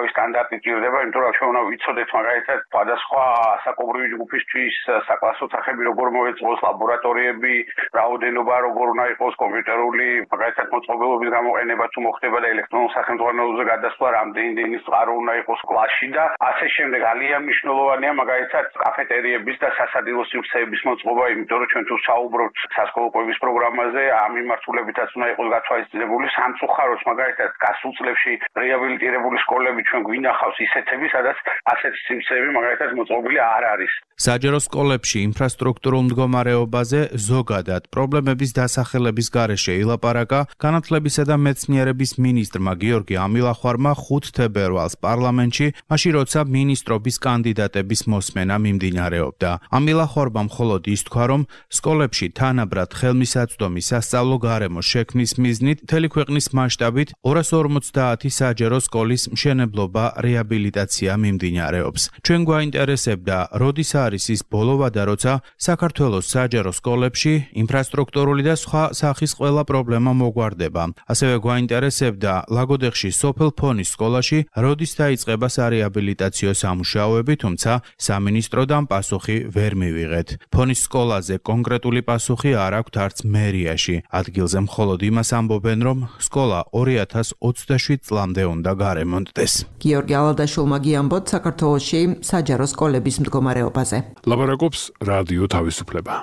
თავის სტანდარტი ჭირდება, იმიტომ რომ ჩვენ უნდა ვიცოდეთ მაგალითად სხვადასხვა საკონკურენტო ჯგუფისთვის საკლასო სახები როგორ მოეწყოს, ლაბორატორიები, რაოდენობა როგორ უნდა იყოს, კომპიუტერული მაგალითად მოწყობილობის გამოყენება თუ მოხდება და ელექტრონულ სახელმწიფოზე გადასვლა რამდენი წყარო უნდა იყოს კლასში და ასე შემდეგ. ძალიან მნიშვნელოვანია მაგალითად კაფეტერიების და სასადილო სივრცეების მოწყობა, იმიტომ რომ ჩვენ თუ საუბრობთ სასკოლო კვების პროგრამაზე, ამ მიმართულებითაც უნდა იყოს გათვალისწინებული სამწუხაროდ მაგალითად გასულ წლებში რეაბილიტირებული სკოლები ჩვენ გვინახავს ისეთები, სადაც ასეთი სივრცეები მაგალითად მოწყობილი არ არის. საჯარო სკოლებში ინფრასტრუქტურულ მდგომარეობაზე ზოგადად პრობლემების დასახელების გარეშე ილაპარაკა განათლებისა და მეცნიერების მინისტრმა გიორგი ამილახვარმა ხუთ თებერვალს პარლამენტში, მაშინ როცა მინისტრობის კანდიდატების მოსმენა მიმდინარეობდა. ამილახვარმა მხოლოდ ის თქვა, რომ სკოლებში თანაბრად ხელმისაწვდომი სასწავლო გარემო შექმნის მიზნით მთელი ქვეყნის მასშტაბით ორას ორმოცდაათი საჯარო სკოლის მშენებლობა რეაბილიტაცია მიმდინარეობს. ჩვენ გვაინტერესებდა, როდის არის ის ბოლო ვადა, როცა საქართველოს საჯარო სკოლებში ინფრასტრუქტურული და სხვა სახის ყველა პრობლემა მოგვარდება. ასევე გვაინტერესებდა, ლაგოდეხში სოფელ ფონის სკოლაში როდის დაიწყება სარეაბილიტაციო სამუშაოები, თუმცა სამინისტროდან პასუხი ვერ მივიღეთ. ფონის სკოლაზე კონკრეტული პასუხი არ აქვთ არც მერიაში. ადგილზე მხოლოდ იმას ამბობენ, რომ სკოლა ორი ათას ოცდაშვიდ წლამდე უნდა გარემონტდეს. გიორგი ალადაშვილმა გიამბოთ საქართველოში საჯარო სკოლების მდგომარეობაზე. ლაპარაკობს რადიო თავისუფლება.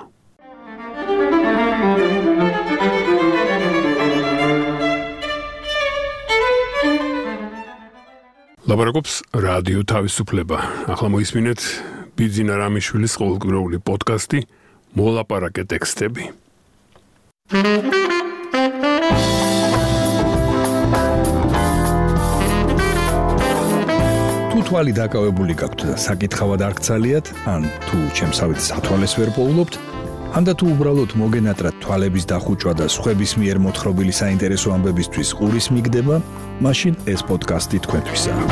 ლაპარაკობს რადიო თავისუფლება. ახლა მოისმინეთ ბიძინა რამიშვილის ყოველკვირეული პოდკასტი მოლაპარაკე ტექსტები. თუ თვალი დაკავებული გაქვთ და საკითხავად არ გცალიათ, ან თუ ჩემსავით სათვალეს ვერ პოულობთ, ან და თუ უბრალოდ მოგენატრათ თვალების დახუჭვა და სხვების მიერ მოთხრობილი საინტერესო ამბებისთვის ყურის მიგდება, მაშინ ეს პოდკასტი თქვენთვისაა.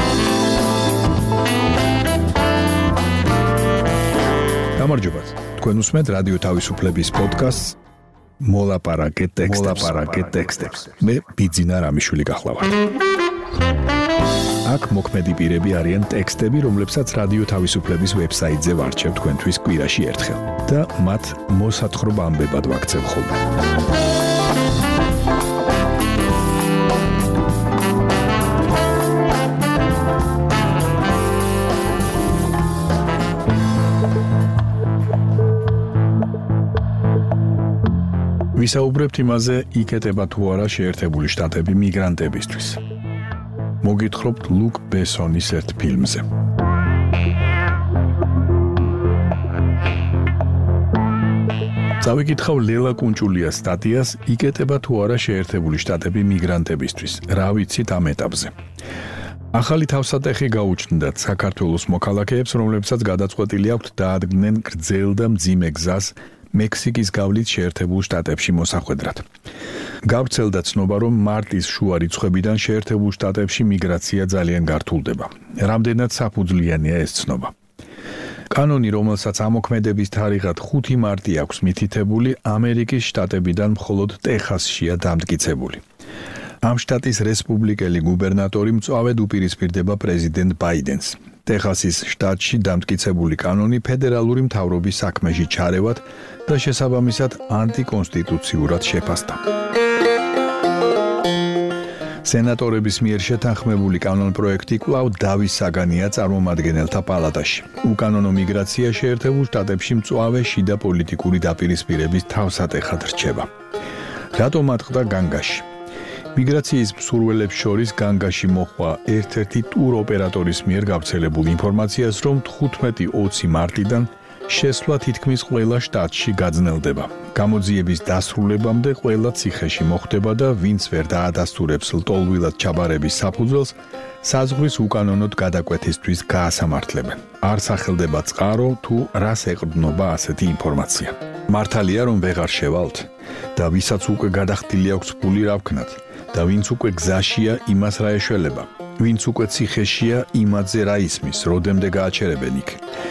გამარჯობათ. თქვენ უსმენთ რადიო თავისუფლების პოდკასტს მოლაპარაკე ტექსტებს. მოლაპარაკე ტექსტებს. მე ბიძინა რამიშვილი გახლავართ. აქ მოქმედი პირები არიან ტექსტები, რომლებსაც რადიო თავისუფლების ვებსაიტზე ვარჩევ თქვენთვის კვირაში ერთხელ და მათ მოსათხრობ ამბებად ვაქცევ ხოლმე. ვისაუბრებთ იმაზე, იკეტება თუ არა შეერთებული შტატები მიგრანტებისთვის. მოგითხრობთ ლუკ ბესონის ერთ ფილმზე. წავიკითხავ ლელა კუნჭულიას სტატიას იკეტება თუ არა შეერთებული შტატები მიგრანტებისთვის. რა ვიცით ამ ეტაპზე? ახალი თავსატეხი გაუჩნდათ საქართველოს მოქალაქეებს, რომლებსაც გადაწყვეტილი აქვთ დაადგნენ გრძელ და მძიმე გზას მექსიკის გავლით შეერთებულ შტატებში მოსახვედრად. გავრცელდა ცნობა, რომ მარტის შუა რიცხვებიდან შეერთებულ შტატებში მიგრაცია ძალიან გართულდება. რამდენად საფუძვლიანია ეს ცნობა? კანონი, რომელსაც ამოქმედების თარიღად ხუთი მარტი აქვს მითითებული, ამერიკის შტატებიდან მხოლოდ ტეხასშია დამტკიცებული. ამ შტატის რესპუბლიკელი გუბერნატორი მწვავედ უპირისპირდება პრეზიდენტ ბაიდენს. ტეხასის შტატში დამტკიცებული კანონი ფედერალური მთავრობის საქმეში ჩარევად და შესაბამისად ანტიკონსტიტუციურად შეფასდა. სენატორების მიერ შეთანხმებული კანონპროექტი კვლავ დავის საგანია წარმომადგენელთა პალატაში. უკანონო მიგრაცია შეერთებულ შტატებში მწვავე შიდა პოლიტიკური დაპირისპირების თავსატეხად რჩება. რატომ ატყდა განგაში? მიგრაციის მსურველებს შორის განგაში მოხვა ერთ-ერთი ტურ ოპერატორის მიერ გავრცელებულ ინფორმაციას, რომ თხუთმეტი ოცი მარტიდან შესვლა თითქმის ყველა შტატში გაძნელდება. გამოძიების დასრულებამდე ყველა ციხეში მოხდება და ვინც ვერ დაადასტურებს ლტოლვილად ჩაბარების საფუძველს, საზღვრის უკანონოდ გადაკვეთისთვის გაასამართლებენ. არ სახელდება წყარო თუ რას ეყრდნობა ასეთი ინფორმაცია. მართალია, რომ ვეღარ შევალთ და ვისაც უკვე გადახდილი აქვს ფული რა ვქნათ და ვინც უკვე გზაშია, იმას რა ეშველება. ვინც უკვე ციხეშია, იმაზე რა ისმის, როდემდე გააჩერებენ იქ.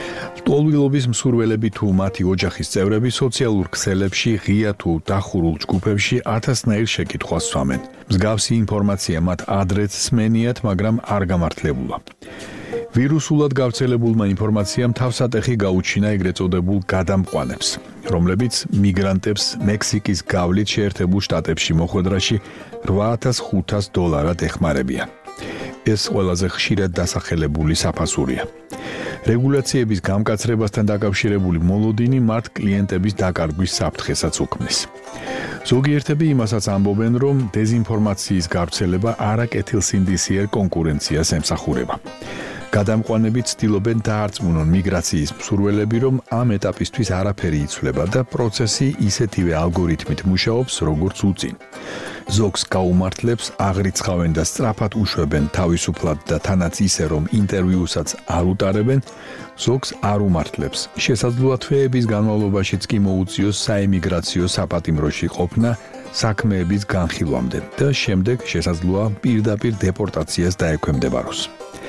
ლტოლვილობის მსურველები თუ მათი ოჯახის წევრები სოციალურ ქსელებში, ღია თუ დახურულ ჯგუფებში ათასნაირ შეკითხვას სვამენ. მსგავსი ინფორმაცია მათ ადრეც სმენიათ, მაგრამ არ გამართლებულა. ვირუსულად გავრცელებულმა ინფორმაციამ თავსატეხი გაუჩინა ეგრეთ წოდებულ გადამყვანებს, რომლებიც მიგრანტებს მექსიკის გავლით შეერთებულ შტატებში მოხვედრაში რვა ათას ხუთას დოლარად ეხმარებიან. ეს ყველაზე ხშირად დასახელებული საფასურია. რეგულაციების გამკაცრებასთან დაკავშირებული მოლოდინი მათ კლიენტების დაკარგვის საფრთხესაც უქმნის. ზოგიერთები იმასაც ამბობენ, რომ დეზინფორმაციის გავრცელება არაკეთილსინდისიერ კონკურენციას ემსახურება. გადამყვანები ცდილობენ დაარწმუნონ მიგრაციის მსურველები, რომ ამ ეტაპისთვის არაფერი იცვლება და პროცესი ისეთივე ალგორითმით მუშაობს, როგორც უწინ. ზოგს გაუმართლებს, აღრიცხავენ და სწრაფად უშვებენ თავისუფლად და თანაც ისე, რომ ინტერვიუსაც არ უტარებენ, ზოგს არ უმართლებს. შესაძლოა თვეების განმავლობაშიც კი მოუწიოს საემიგრაციო საპატიმროში ყოფნა საქმეების განხილვამდე და შემდეგ შესაძლოა პირდაპირ დეპორტაციას დაექვემდებაროს.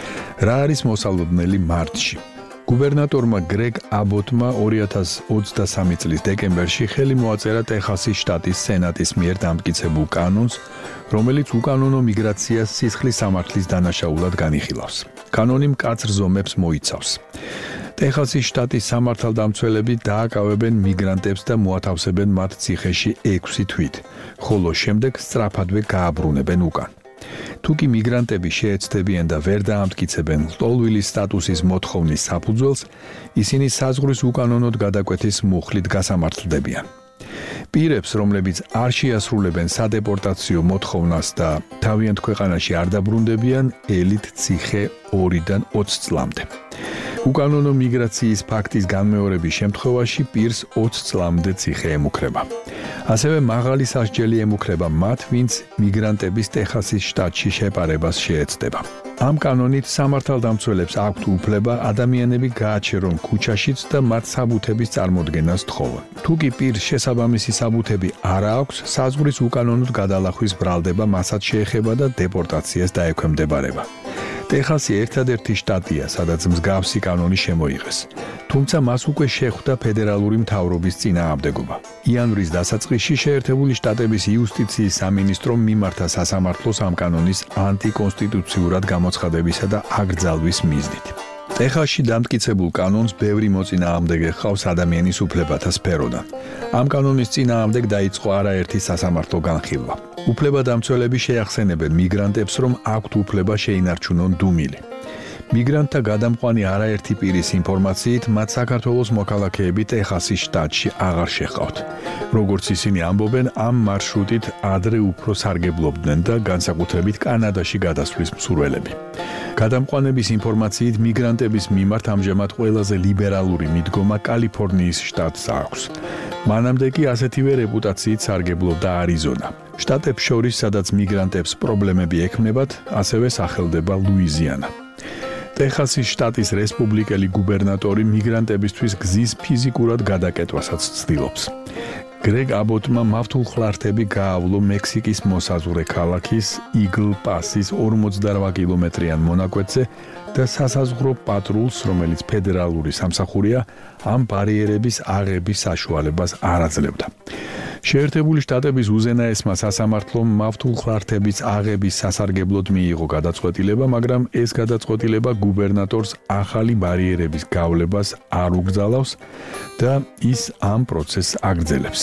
რა არის მოსალოდნელი მარტში? გუბერნატორმა გრეგ აბოტმა ორი ათას ოცდასამი წლის დეკემბერში ხელი მოაწერა ტეხასის შტატის სენატის მიერ დამტკიცებულ კანონს, რომელიც უკანონო მიგრაციას სისხლის სამართლის დანაშაულად განიხილავს. კანონი მკაცრ ზომებს მოიცავს. ტეხასის შტატის სამართალდამცველები დააკავებენ მიგრანტებს და მოათავსებენ მათ ციხეში ექვსი თვით, ხოლო შემდეგ სწრაფადვე გააბრუნებენ უკან. თუ კი მიგრანტები შეეცდებიან და ვერ დაამტკიცებენ ლტოლვილის სტატუსის მოთხოვნის საფუძველს, ისინი საზღვრის უკანონოდ გადაკვეთის მუხლით გასამართლდებიან. პირებს, რომლებიც არ შეასრულებენ სადეპორტაციო მოთხოვნას და თავიანთ ქვეყანაში არ დაბრუნდებიან, ელით ციხე ორიდან ოცი წლამდე. უკანონო მიგრაციის ფაქტის განმეორების შემთხვევაში პირს ოცი წლამდე ციხე ემუქრება. ასევე მაღალი სასჯელი ემუქრება მათ, ვინც მიგრანტების ტეხასის შტატში შეპარებას შეეცდება. ამ კანონით სამართალდამცველებს აქვთ უფლება ადამიანები გააჩერონ ქუჩაშიც და მათ საბუთების წარმოდგენას თხოვონ. თუ კი პირს შესაბამისი საბუთები არ აქვს, საზღვრის უკანონოდ გადალახვის ბრალდება მასაც შეეხება და დეპორტაციას დაექვემდებარება. ტეხასი ერთადერთი შტატია, სადაც მსგავსი კანონი შემოიღეს. თუმცა მას უკვე შეხვდა ფედერალური მთავრობის წინააღმდეგობა. იანვრის დასაწყისში შეერთებული შტატების იუსტიციის სამინისტრომ მიმართა სასამართლოს ამ კანონის ანტიკონსტიტუციურად გამოცხადებისა და აკრძალვის მიზნით. ტეხასში დამტკიცებულ კანონს ბევრი მოწინააღმდეგე ჰყავს ადამიანის უფლებათა სფეროდან. ამ კანონის წინააღმდეგ დაიწყო არაერთი სასამართლო განხილვა. უფლებადამცველები შეახსენებენ მიგრანტებს, რომ აქვთ უფლება შეინარჩუნონ დუმილი. მიგრანტთა გადამყვანი არაერთი პირის ინფორმაციით, მათ საქართველოს მოქალაქეები ტეხასის შტატში აღარ შეჰყავთ. როგორც ისინი ამბობენ, ამ მარშრუტით ადრე უფრო სარგებლობდნენ და განსაკუთრებით კანადაში გადასვლის მსურველები. გადამყვანების ინფორმაციით, მიგრანტების მიმართ ამჟამად ყველაზე ლიბერალური მიდგომა კალიფორნიის შტატს აქვს. მანამდე კი ასეთივე რეპუტაციით სარგებლობდა არიზონა. შტატებს შორის, სადაც მიგრანტებს პრობლემები ექმნებათ, ასევე სახელდება ლუიზიანა. ტეხასის შტატის რესპუბლიკელი გუბერნატორი მიგრანტებისთვის გზის ფიზიკურად გადაკეტვასაც ცდილობს. გრეგ აბოტმა მავთულხლართები გაავლო მექსიკის მოსაზღვრე ქალაქის იგლ-პასის ორმოცდარვა კილომეტრიან მონაკვეთზე და სასაზღვრო პატრულს, რომელიც ფედერალური სამსახურია, ამ ბარიერების აღების საშუალებას არ აძლევდა. შეერთებული შტატების უზენაესმა სასამართლომ მავთულხლართების აღების სასარგებლოდ მიიღო გადაწყვეტილება, მაგრამ ეს გადაწყვეტილება გუბერნატორს ახალი ბარიერების გავლებას არ უკრძალავს და ის ამ პროცესს აგრძელებს.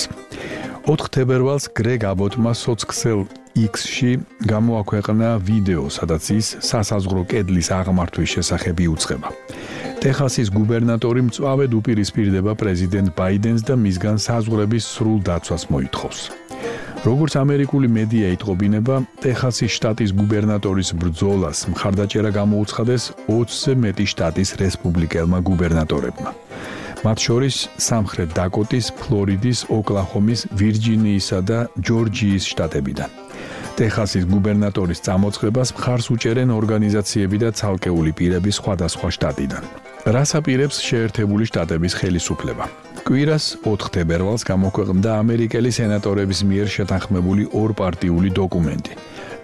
ოთხ თებერვალს გრეგ აბოტმა სოციალურ X-ში გამოაქვეყნა ვიდეო, სადაც ის სასაზღვრო კედლის აღმართვის შესახებ იუწყება. ტეხასის გუბერნატორი მწვავედ უპირისპირდება პრეზიდენტ ბაიდენს და მისგან საზღვრების სრულ დაცვას მოითხოვს. როგორც ამერიკული მედია იტყობინება, ტეხასის შტატის გუბერნატორის ბრძოლას მხარდაჭერა გამოუცხადეს ოცზე მეტი შტატის რესპუბლიკელმა გუბერნატორებმა. მათ შორის სამხრეთ დაკოტის, ფლორიდის, ოკლაჰომის, ვირჯინიისა და ჯორჯიის შტატებიდან. ტეხასის გუბერნატორის წამოწყებას მხარს უჭერენ ორგანიზაციები და ცალკეული პირები სხვადასხვა შტატიდან. რას აპირებს შეერთებული შტატების ხელისუფლება? კვირას ოთხ თებერვალს გამოქვეყნდა ამერიკელი სენატორების მიერ შეთანხმებული ორპარტიული დოკუმენტი.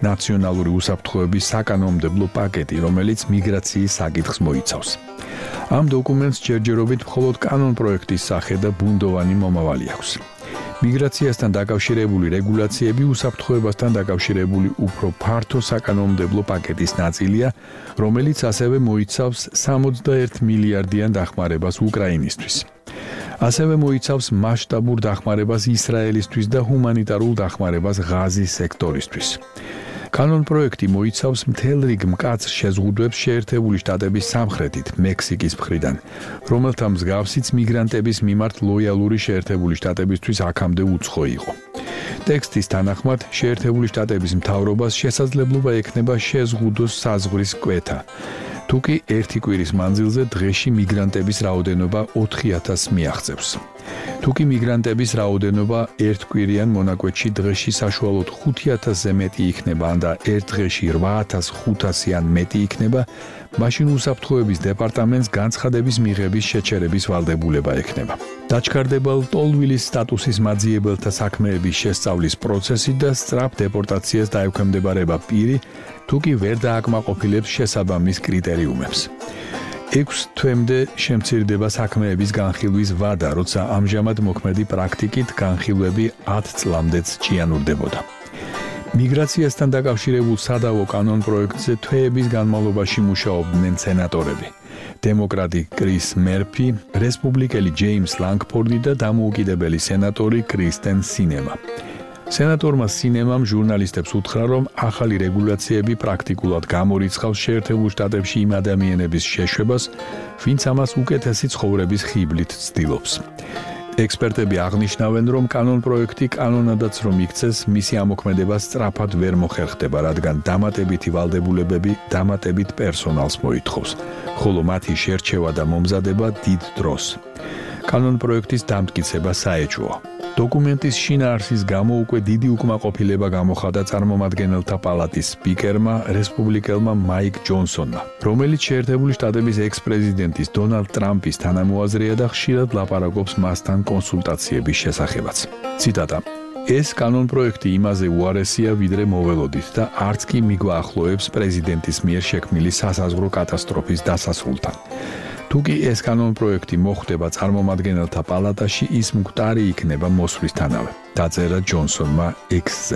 ნაციონალური უსაფრთხოების საკანონმდებლო პაკეტი, რომელიც მიგრაციის საკითხს მოიცავს. ამ დოკუმენტს ჯერჯერობით მხოლოდ კანონპროექტის სახე და ბუნდოვანი მომავალი აქვს. მიგრაციასთან დაკავშირებული რეგულაციები უსაფრთხოებასთან დაკავშირებული უფრო ფართო საკანონმდებლო პაკეტის ნაწილია, რომელიც ასევე მოიცავს სამოცდაერთ მილიარდიან დახმარებას უკრაინისთვის. ასევე მოიცავს მასშტაბურ დახმარებას ისრაელისთვის და ჰუმანიტარულ დახმარებას ღაზის სექტორისთვის. კანონპროექტი მოიცავს მთელ რიგ მკაცრ შეზღუდვებს შეერთებული შტატების სამხრეთით, მექსიკის მხრიდან, რომელთა მსგავსიც მიგრანტების მიმართ ლოიალური შეერთებული შტატებისთვის აქამდე უცხო იყო. ტექსტის თანახმად, შეერთებული შტატების მთავრობას შესაძლებლობა ექნება შეზღუდოს საზღვრის კვეთა. თუკი ერთი კვირის მანძილზე დღეში მიგრანტების რაოდენობა ოთხი ათასს მიაღწევს. თუკი მიგრანტების რაოდენობა ერთკვირიან მონაკვეთში დღეში საშუალოდ ხუთი ათასზე მეტი იქნება და ერთ დღეში რვა ათას ხუთასი ან მეტი იქნება, მაშინ უსაფრთხოების დეპარტამენტს განცხადების მიღების შეჩერების ვალდებულება ექნება. დაჩქარდება ლტოლვილის სტატუსის მაძიებელთა საქმეების შესწავლის პროცესი და სწრაფ დეპორტაციას დაექვემდებარება პირი, თუკი ვერ დააკმაყოფილებს შესაბამის კრიტერიუმებს. ექვს თვემდე შემცირდება საქმეების განხილვის ვადა, როცა ამჟამად მოქმედი პრაქტიკით განხილვები ათ წლამდეც ჭიანურდებოდა. მიგრაციასთან დაკავშირებულ სადავო კანონპროექტზე თვეების განმავლობაში მუშაობდნენ სენატორები. დემოკრატი კრის მერფი, რესპუბლიკელი ჯეიმს ლანგფორდი და დამოუკიდებელი სენატორი კრისტენ სინემა. სენატორმა სინემამ ჟურნალისტებს უთხრა, რომ ახალი რეგულაციები პრაქტიკულად გამორიცხავს შეერთებულ შტატებში იმ ადამიანების შეშვებას, ვინც ამას უკეთესი ცხოვრების ხიბლით ცდილობს. ექსპერტები აღნიშნავენ, რომ კანონპროექტი კანონადაც რომ იქცეს, მისი ამოქმედება სწრაფად ვერ მოხერხდება, რადგან დამატებითი ვალდებულებები დამატებით პერსონალს მოითხოვს, ხოლო მათი შერჩევა და მომზადება დიდ დროს. კანონპროექტის დამტკიცება საეჭვოა. დოკუმენტის შინაარსის გამო უკვე დიდი უკმაყოფილება გამოხატა წარმომადგენელთა პალატის სპიკერმა, რესპუბლიკელმა მაიკ ჯონსონმა, რომელიც შეერთებული შტატების ექს-პრეზიდენტის დონალდ ტრამპის თანამოაზრეა და ხშირად ლაპარაკობს მასთან კონსულტაციების შესახებაც. ციტატა: ეს კანონპროექტი იმაზე უარესია, ვიდრე მოველოდით და არც კი მიგვაახლოებს პრეზიდენტის მიერ შექმნილი სასაზღვრო კატასტროფის დასასრულთან. თუკი ეს კანონპროექტი მოხდება წარმომადგენელთა პალატაში, ის მკვდარი იქნება მოსვლისთანავე, დაწერა ჯონსონმა ექსზე.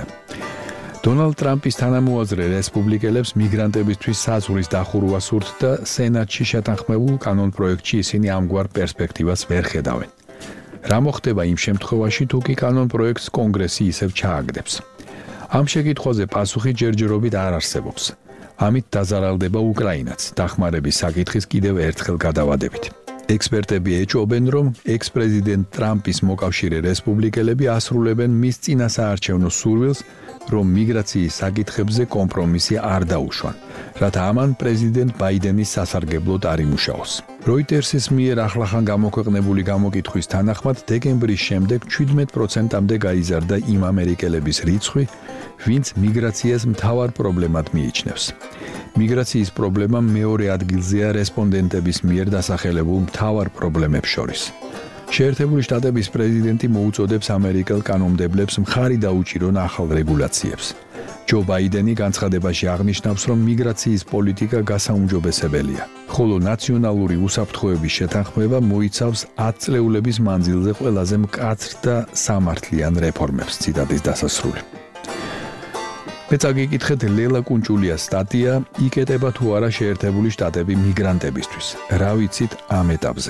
დონალდ ტრამპის თანამოაზრე რესპუბლიკელებს მიგრანტებისთვის საზღვრის დახურვა სურთ და სენატში შეთანხმებულ კანონპროექტში ისინი ამგვარ პერსპექტივას ვერ ხედავენ. რა მოხდება იმ შემთხვევაში, თუკი კანონპროექტს კონგრესი ისევ ჩააგდებს? ამ შეკითხვაზე პასუხი ჯერჯერობით არ არსებობს. ამით დაზარალდება უკრაინაც, დახმარების საკითხის კიდევ ერთხელ გადავადებით. ექსპერტები ეჭვობენ, რომ ექს-პრეზიდენტ ტრამპის მოკავშირე რესპუბლიკელები ასრულებენ მის წინასაარჩევნო სურვილს, რომ მიგრაციის საკითხებზე კომპრომისი არ დაუშვან, რათა ამან პრეზიდენტ ბაიდენის სასარგებლოდ არ იმუშაოს. როიტერსის მიერ ახლახან გამოქვეყნებული გამოკითხვის თანახმად, დეკემბრის შემდეგ შვიდმეტ პროცენტამდე გაიზარდა იმ ამერიკელების რიცხვი, ვინც მიგრაციას მთავარ პრობლემად მიიჩნევს. მიგრაციის პრობლემა მეორე ადგილზეა რესპონდენტების მიერ დასახელებულ მთავარ პრობლემებს შორის. შეერთებული შტატების პრეზიდენტი მოუწოდებს ამერიკელ კანონმდებლებს მხარი დაუჭირონ ახალ რეგულაციებს. ჯო ბაიდენი განცხადებაში აღნიშნავს, რომ მიგრაციის პოლიტიკა გასაუმჯობესებელია, ხოლო ნაციონალური უსაფრთხოების შეთანხმება მოიცავს ათწლეულების მანძილზე ყველაზე მკაცრ და სამართლიან რეფორმებს. ციტატის დასასრული. მე წაგიკითხეთ ლელა კუნჭულიას სტატია „იკეტება თუ არა შეერთებული შტატები მიგრანტებისთვის. რა ვიცით ამ ეტაპზე“.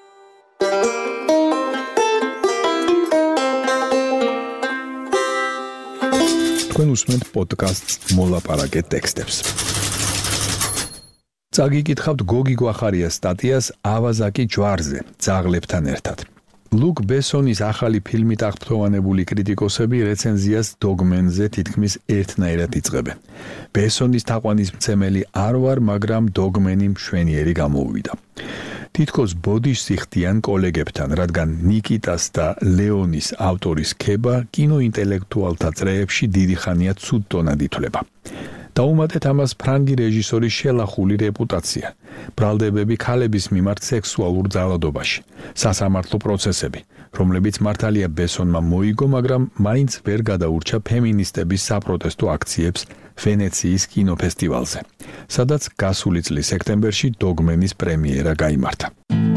თქვენ უსმენთ პოდკასტს მოლაპარაკე ტექსტებს. წაგიკითხავთ გოგი გვახარიას სტატიას „ავაზაკი ჯვარზე, ძაღლებთან ერთად“. ლუკ ბესონის ახალი ფილმით აღფრთოვანებული კრიტიკოსები რეცენზიას დოგმენზე თითქმის ერთნაირად იწყებენ. ბესონის თაყვანისმცემელი არ ვარ, მაგრამ დოგმენი მშვენიერი გამოუვიდა. თითქოს ბოდიშს იხდიან კოლეგებთან, რადგან ნიკიტას და ლეონის ავტორის ქება კინოინტელექტუალთა წრეებში დიდი ხანია ცუდ ტონად ითვლება. დაუმატეთ ამას ფრანგი რეჟისორის შელახული რეპუტაცია, ბრალდებები ქალების მიმართ სექსუალურ ძალადობაში, სასამართლო პროცესები, რომლებიც მართალია ბესონმა მოიგო, მაგრამ მაინც ვერ გადაურჩა ფემინისტების საპროტესტო აქციებს ვენეციის კინოფესტივალზე, სადაც გასული წლის სექტემბერში დოგმენის პრემიერა გაიმართა.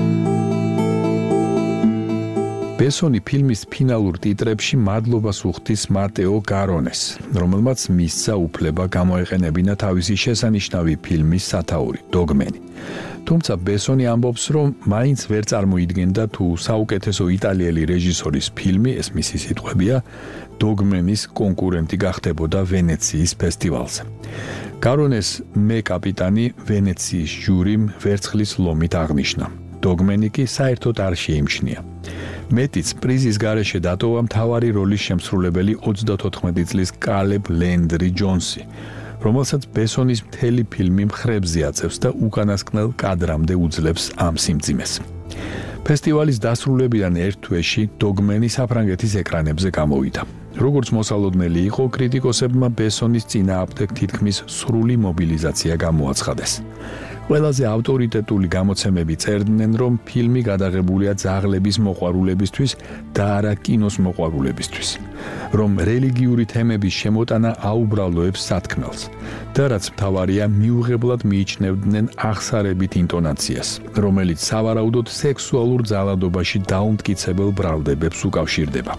ბესონი ფილმის ფინალურ ტიტრებში მადლობას უხდის მატეო გარონეს, რომელმაც მისცა უფლება გამოეყენებინა თავისი შესანიშნავი ფილმის სათაური დოგმენი. თუმცა ბესონი ამბობს, რომ მაინც ვერ წარმოიდგენდა თუ საუკეთესო იტალიელი რეჟისორის ფილმი, ეს მისი სიტყვებია, დოგმენის კონკურენტი გახდებოდა ვენეციის ფესტივალზე. გარონეს მე კაპიტანი ვენეციის ჟურიმ ვერცხლის ლომით აღნიშნა. დოგმენი კი საერთოდ არ შეიმჩნია. მეტიც პრიზის გარეშე დატოვა მთავარი როლის შემსრულებელი ოცდათოთხმეტი წლის კალებ ლენდრი ჯონსი, რომელსაც ბესონის მთელი ფილმი მხრებზე აწევს და უკანასკნელ კადრამდე უძლებს ამ სიმძიმეს. ფესტივალის დასრულებიდან ერთ თვეში დოგმენი საფრანგეთის ეკრანებზე გამოვიდა. როგორც მოსალოდნელი იყო, კრიტიკოსებმა ბესონის წინააღმდეგ თითქმის სრული მობილიზაცია გამოაცხადეს. ყველაზე ავტორიტეტული გამოცემები წერდნენ, რომ ფილმი გადაღებულია ძაღლების მოყვარულებისთვის და არა კინოს მოყვარულებისთვის, რომ რელიგიური თემების შემოტანა აუბრალოებს სათქმელს და რაც მთავარია, მიუღებლად მიიჩნევდნენ აღსარებით ინტონაციას, რომელიც სავარაუდოდ სექსუალურ ძალადობაში დაუმტკიცებელ ბრალდებებს უკავშირდება.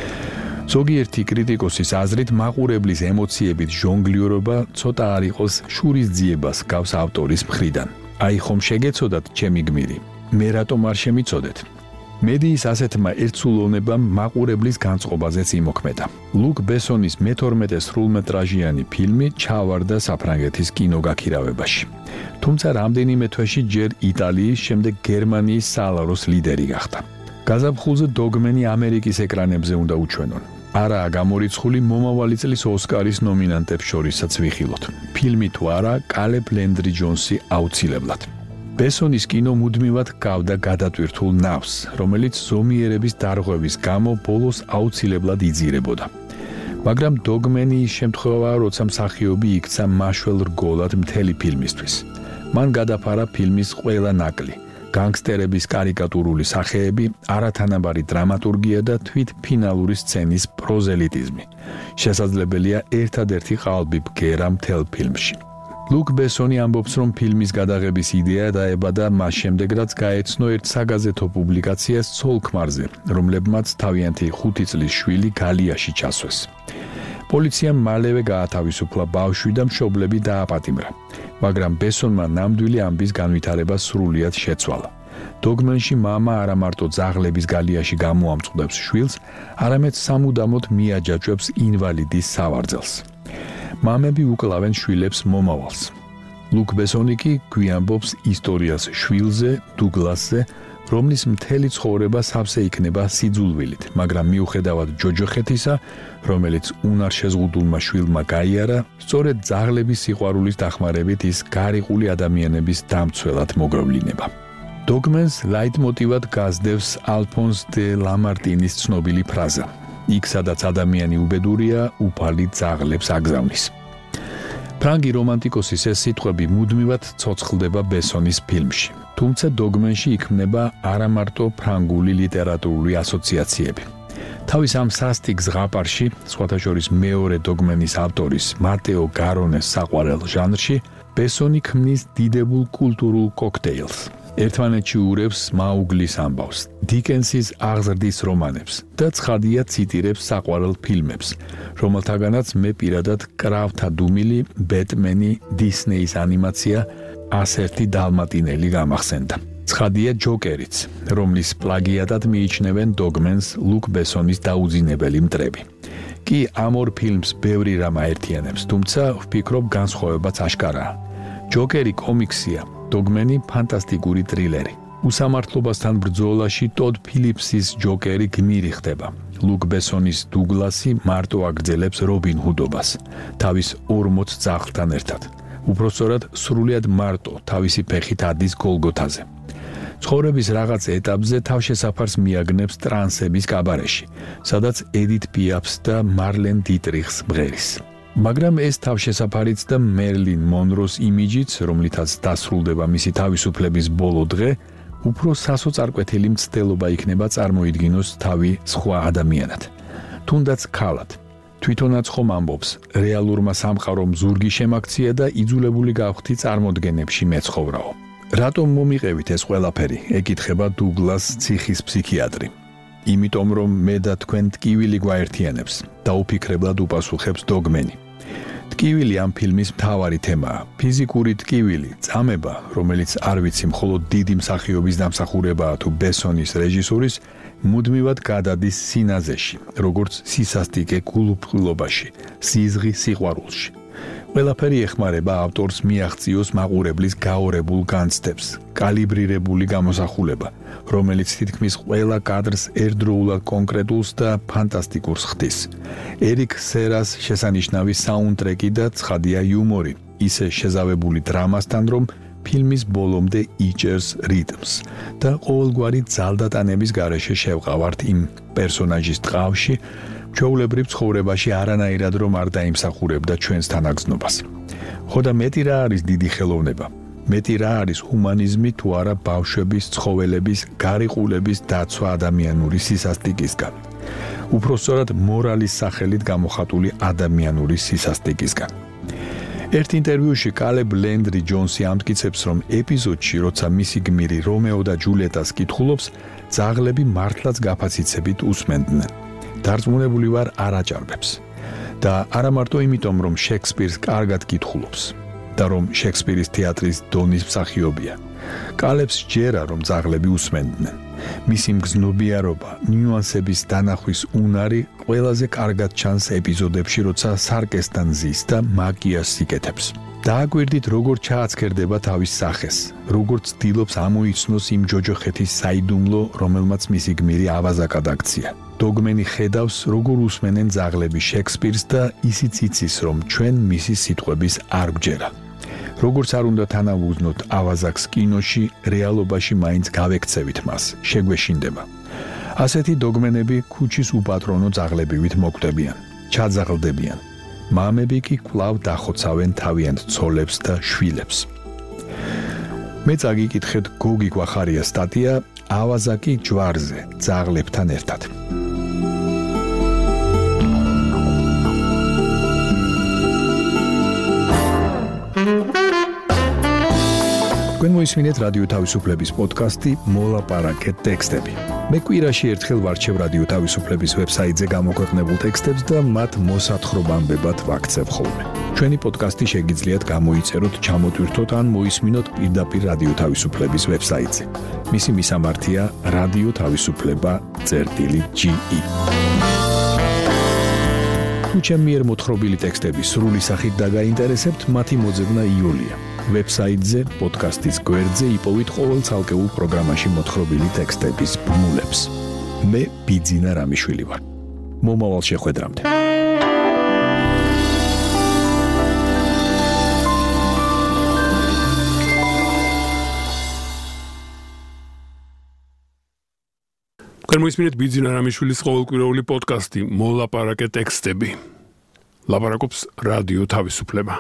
ზოგიერთი კრიტიკოსის აზრით მაყურებლის ემოციებით ჟონგლიორობა ცოტა არ იყოს შურისძიებას გავს ავტორის მხრიდან. აი ხომ შეგეცოდათ ჩემი გმირი, მე რატომ არ შემიცოდეთ? მედიის ასეთმა ერთსულოვნებამ მაყურებლის განწყობაზეც იმოქმედა. ლუკ ბესონის მეთორმეტე სრულმეტრაჟიანი ფილმი ჩავარდა საფრანგეთის კინოგაქირავებაში. თუმცა რამდენიმე თვეში ჯერ იტალიის, შემდეგ გერმანიის საალაროს ლიდერი გახდა. გაზაფხულზე დოგმენი ამერიკის ეკრანებზე უნდა უჩვენონ. არაა გამორიცხული მომავალი წლის ოსკარის ნომინანტებს შორისაც ვიხილოთ. ფილმი თუ არა, კალებ ლენდრი ჯონსი აუცილებლად. ბესონის კინო მუდმივად გავდა გადატვირთულ ნავს, რომელიც ზომიერების დარღვევის გამო ბოლოს აუცილებლად იძირებოდა. მაგრამ დოგმენი ის შემთხვევაა, როცა მსახიობი იქცა მაშველ რგოლად მთელი ფილმისთვის. მან გადაფარა ფილმის ყველა ნაკლი. განგსტერების კარიკატურული სახეები, არათანაბარი დრამატურგია და თვით ფინალური სცენის პროზელიტიზმი. შესაძლებელია ერთადერთი ყალბი ბგერა მთელ ფილმში. ლუკ ბესონი ამბობს, რომ ფილმის გადაღების იდეა დაებადა მას შემდეგ, რაც გაეცნო ერთ საგაზეთო პუბლიკაციას ცოლ-ქმარზე, რომლებმაც თავიანთი ხუთი წლის შვილი გალიაში ჩასვეს. პოლიციამ მალევე გაათავისუფლა ბავშვი და მშობლები დააპატიმრა. მაგრამ ბესონმა ნამდვილი ამბის განვითარება სრულიად შეცვალა. დოგმენში მამა არა მარტო ძაღლების გალიაში გამოამწყდებს შვილს, არამედ სამუდამოდ მიაჯაჭვებს ინვალიდის სავარძელს. მამები უკლავენ შვილებს მომავალს. ლუკ ბესონი კი გვიამბობს ისტორიას შვილზე, დუგლასზე, რომლის მთელი ცხოვრება სავსე იქნება სიძულვილით, მაგრამ მიუხედავად ჯოჯოხეთისა, რომელიც უნარშეზღუდულმა შვილმა გაიარა, სწორედ ძაღლების სიყვარულის დახმარებით ის გარიყული ადამიანების დამცველად მოგროვლინება. დოგმენს ლაიტმოტივად გასდევს ალფონს დე ლამარტინის ცნობილი ფრაზა: იქ სადაც ადამიანი უბედურია, უფალი ძაღლებს აგზავნის. ფრანგი რომანტიკოსის ეს სიტყვები მუდმივად ცოცხლდება ბესონის ფილმში. თუმცა დოგმენში იქმნება არა მარტო ფრანგული ლიტერატურული ასოციაციები. თავის ამ სასტიკ ზღაპარში, სხვათა შორის მეორე დოგმენის ავტორის მატეო გარონეს საყვარელ ჟანრში, ბესონი ქმნის დიდებულ კულტურულ კოქტეილს. ერთმანეთში ურევს მაუგლის ამბავს, დიკენსის აღზრდის რომანებს და ცხადია ციტირებს საყვარელ ფილმებს, რომელთაგანაც მე პირადად კრავთა დუმილი, ბეტმენი, დისნეის ანიმაცია, ასერთი დალმატინელი გამახსენდა. ცხადია ჯოკერიც, რომლის პლაგიატად მიიჩნევენ დოგმენს ლუკ ბესონის დაუძინებელი მტრები. კი ამ ორ ფილმს ბევრი რამ აერთიანებს, თუმცა ვფიქრობ განსხვავებაც აშკარაა. ჯოკერი კომიქსია, დოგმენი ფანტასტიკური ტრილერი. უსამართლობასთან ბრძოლაში ტოდ ფილიპსის ჯოკერი გმირი ხდება. ლუკ ბესონის დუგლასი მარტო აგრძელებს რობინ ჰუდობას, თავის ორმოც ძაღლთან ერთად. უпростоრად სრულიად მარტო თავისი ფეხით ადის გოლგოთაზე. ცხოვრების რაღაც ეტაპზე თავშესაფარს მიაგნებს ტრანსების კაბარეში, სადაც ედით პიაფს და მარლენ დიტრიხს მღერის. მაგრამ ეს თავშესაფარიც და მერლინ მონროს იმიჯიც, რომლითაც დასრულდება მისი თავისუფლების ბოლო დღე, უფრო სასოწარკვეთილი მცდელობა იქნება წარმოიდგინოს თავი სხვა ადამიანად. თუნდაც ქალად. თვითონაც ხომ ამბობს, რეალურმა სამყარომ ზურგი შემაქცია და იძულებული გავხდი წარმოდგენებში მეცხოვრაო. რატომ მომიყევით ეს ყველაფერი? ეკითხება დუგლას ციხის ფსიქიატრი. იმიტომ რომ მე და თქვენ ტკივილი გვაერთიანებს, დაუფიქრებლად უპასუხებს დოგმენი. ტკივილი ამ ფილმის მთავარი თემაა. ფიზიკური ტკივილი, წამება, რომელიც არ ვიცი მხოლოდ დიდი მსახიობის დამსახურებაა თუ ბესონის რეჟისურის, მუდმივად გადადის სინაზეში, როგორც სისასტიკე გულუფრთხილობაში, სიზღი სიყვარულში. ყველაფერი ეხმარება ავტორს მიაღწიოს მაყურებლის გაორებულ განცდებს, კალიბრირებული გამოსახულება, რომელიც თითქმის ყველა კადრს ერთდროულად კონკრეტულს და ფანტასტიკურს ხდის. ერიკ სერას შესანიშნავი საუნდტრეკი და ცხადია იუმორი, ისე შეზავებული დრამასთან, რომ ფილმის ბოლომდე იჭერს რიტმს და ყოველგვარი ძალდატანების გარეშე შევყავართ იმ პერსონაჟის ტყავში, ჩვეულებრივ ცხოვრებაში არანაირად რომ არ დაიმსახურებდა ჩვენს თანაგზნობას. ხო და მეტი რა არის დიდი ხელოვნება? მეტი რა არის ჰუმანიზმი თუ არა ბავშვების, ცხოველების, გარიყულების დაცვა ადამიანური სისასტიკისგან? უпростоრად მორალის სახელით გამოხატული ადამიანური სისასტიკისგან. ერთ ინტერვიუში კალებ ლენდრი ჯონსი ამტკიცებს, რომ ეპიზოდში, როცა მისი გმირი რომეო და ჯულიეტას კითხულობს, ძაღლები მართლაც გაფაციცებით უსმენდნენ. დარწმუნებული ვარ არ აჭარბებს. და არა მარტო იმიტომ, რომ შექსპირს კარგად კითხულობს და რომ შექსპირის თეატრის დონის მსახიობია. კალებს ჯერა, რომ ძაღლები უსმენდნენ. მისი მგზნობიარობა, ნიუანსების დანახვის უნარი ყველაზე კარგად ჩანს ეპიზოდებში, როცა სარკესთან ზის და მაგიას იკეთებს. დააგვირდით, როგორ ჩააცქერდება თავის სახეს, როგორ ცდილობს ამოიცნოს იმ ჯოჯოხეთის საიდუმლო, რომელმაც მისი გმირი ავაზაკად აქცია. დოგმენი ხედავს, როგორ უსმენენ ძაღლები შექსპირს და ისიც იცის, რომ ჩვენ მისი სიტყვების არ გვჯერა. როგორც არ უნდა თანავუგზნოთ ავაზაკს კინოში, რეალობაში მაინც გავექცევით მას, შეგვეშინდება. ასეთი დოგმენები ქუჩის უპატრონო ძაღლებივით მოკვდებიან, ჩაძაღლდებიან. მამები კი კვლავ დახოცავენ თავიანთ ცოლებს და შვილებს. მე წაგიკითხეთ გოგი გვახარიას სტატია ავაზაკი ჯვარზე, ძაღლებთან ერთად. თქვენ მოისმინეთ რადიო თავისუფლების პოდკასტი მოლაპარაკე ტექსტები. მე კვირაში ერთხელ ვარჩევ რადიო თავისუფლების ვებსაიტზე გამოქვეყნებულ ტექსტებს და მათ მოსათხრობამდებად ვაქცევ ხოლმე. ჩვენი პოდკასტი შეგიძლიათ გამოიწეროთ, ჩამოტვირთოთ ან მოისმინოთ პირდაპირ რადიო თავისუფლების ვებსაიტზე. მისი მისამართია რადიო თავისუფლება წერტილი ჯი ი. თუ ჩემი მიერ მოთხრობილი ტექსტები სრული სახით დაგაინტერესებთ, მათი მოძებნა იოლია. ვებსაიტზე, პოდკასტის გვერდზე იპოვით ყოველ ცალკეულ პროგრამაში მოთხრობილი ტექსტების ბმულებს. მე ბიძინა რამიშვილი ვარ. მომავალ შეხვედრამდე. თქვენ მოისმინეთ ბიძინა რამიშვილის ყოველკვირეული პოდკასტი მოლაპარაკე ტექსტები. ლაპარაკობს რადიო თავისუფლება.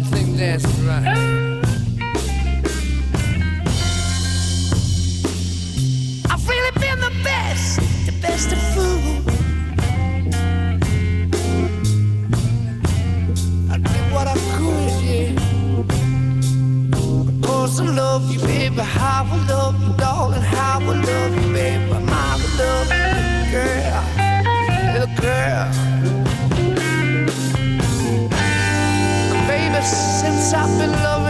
something that's right. I've really been the best, the best of food. I did what I could, yeah. Of course I love you, baby. How I love you, darling. How I love you, baby. How I love you, girl, little girl. Baby, since I've been loving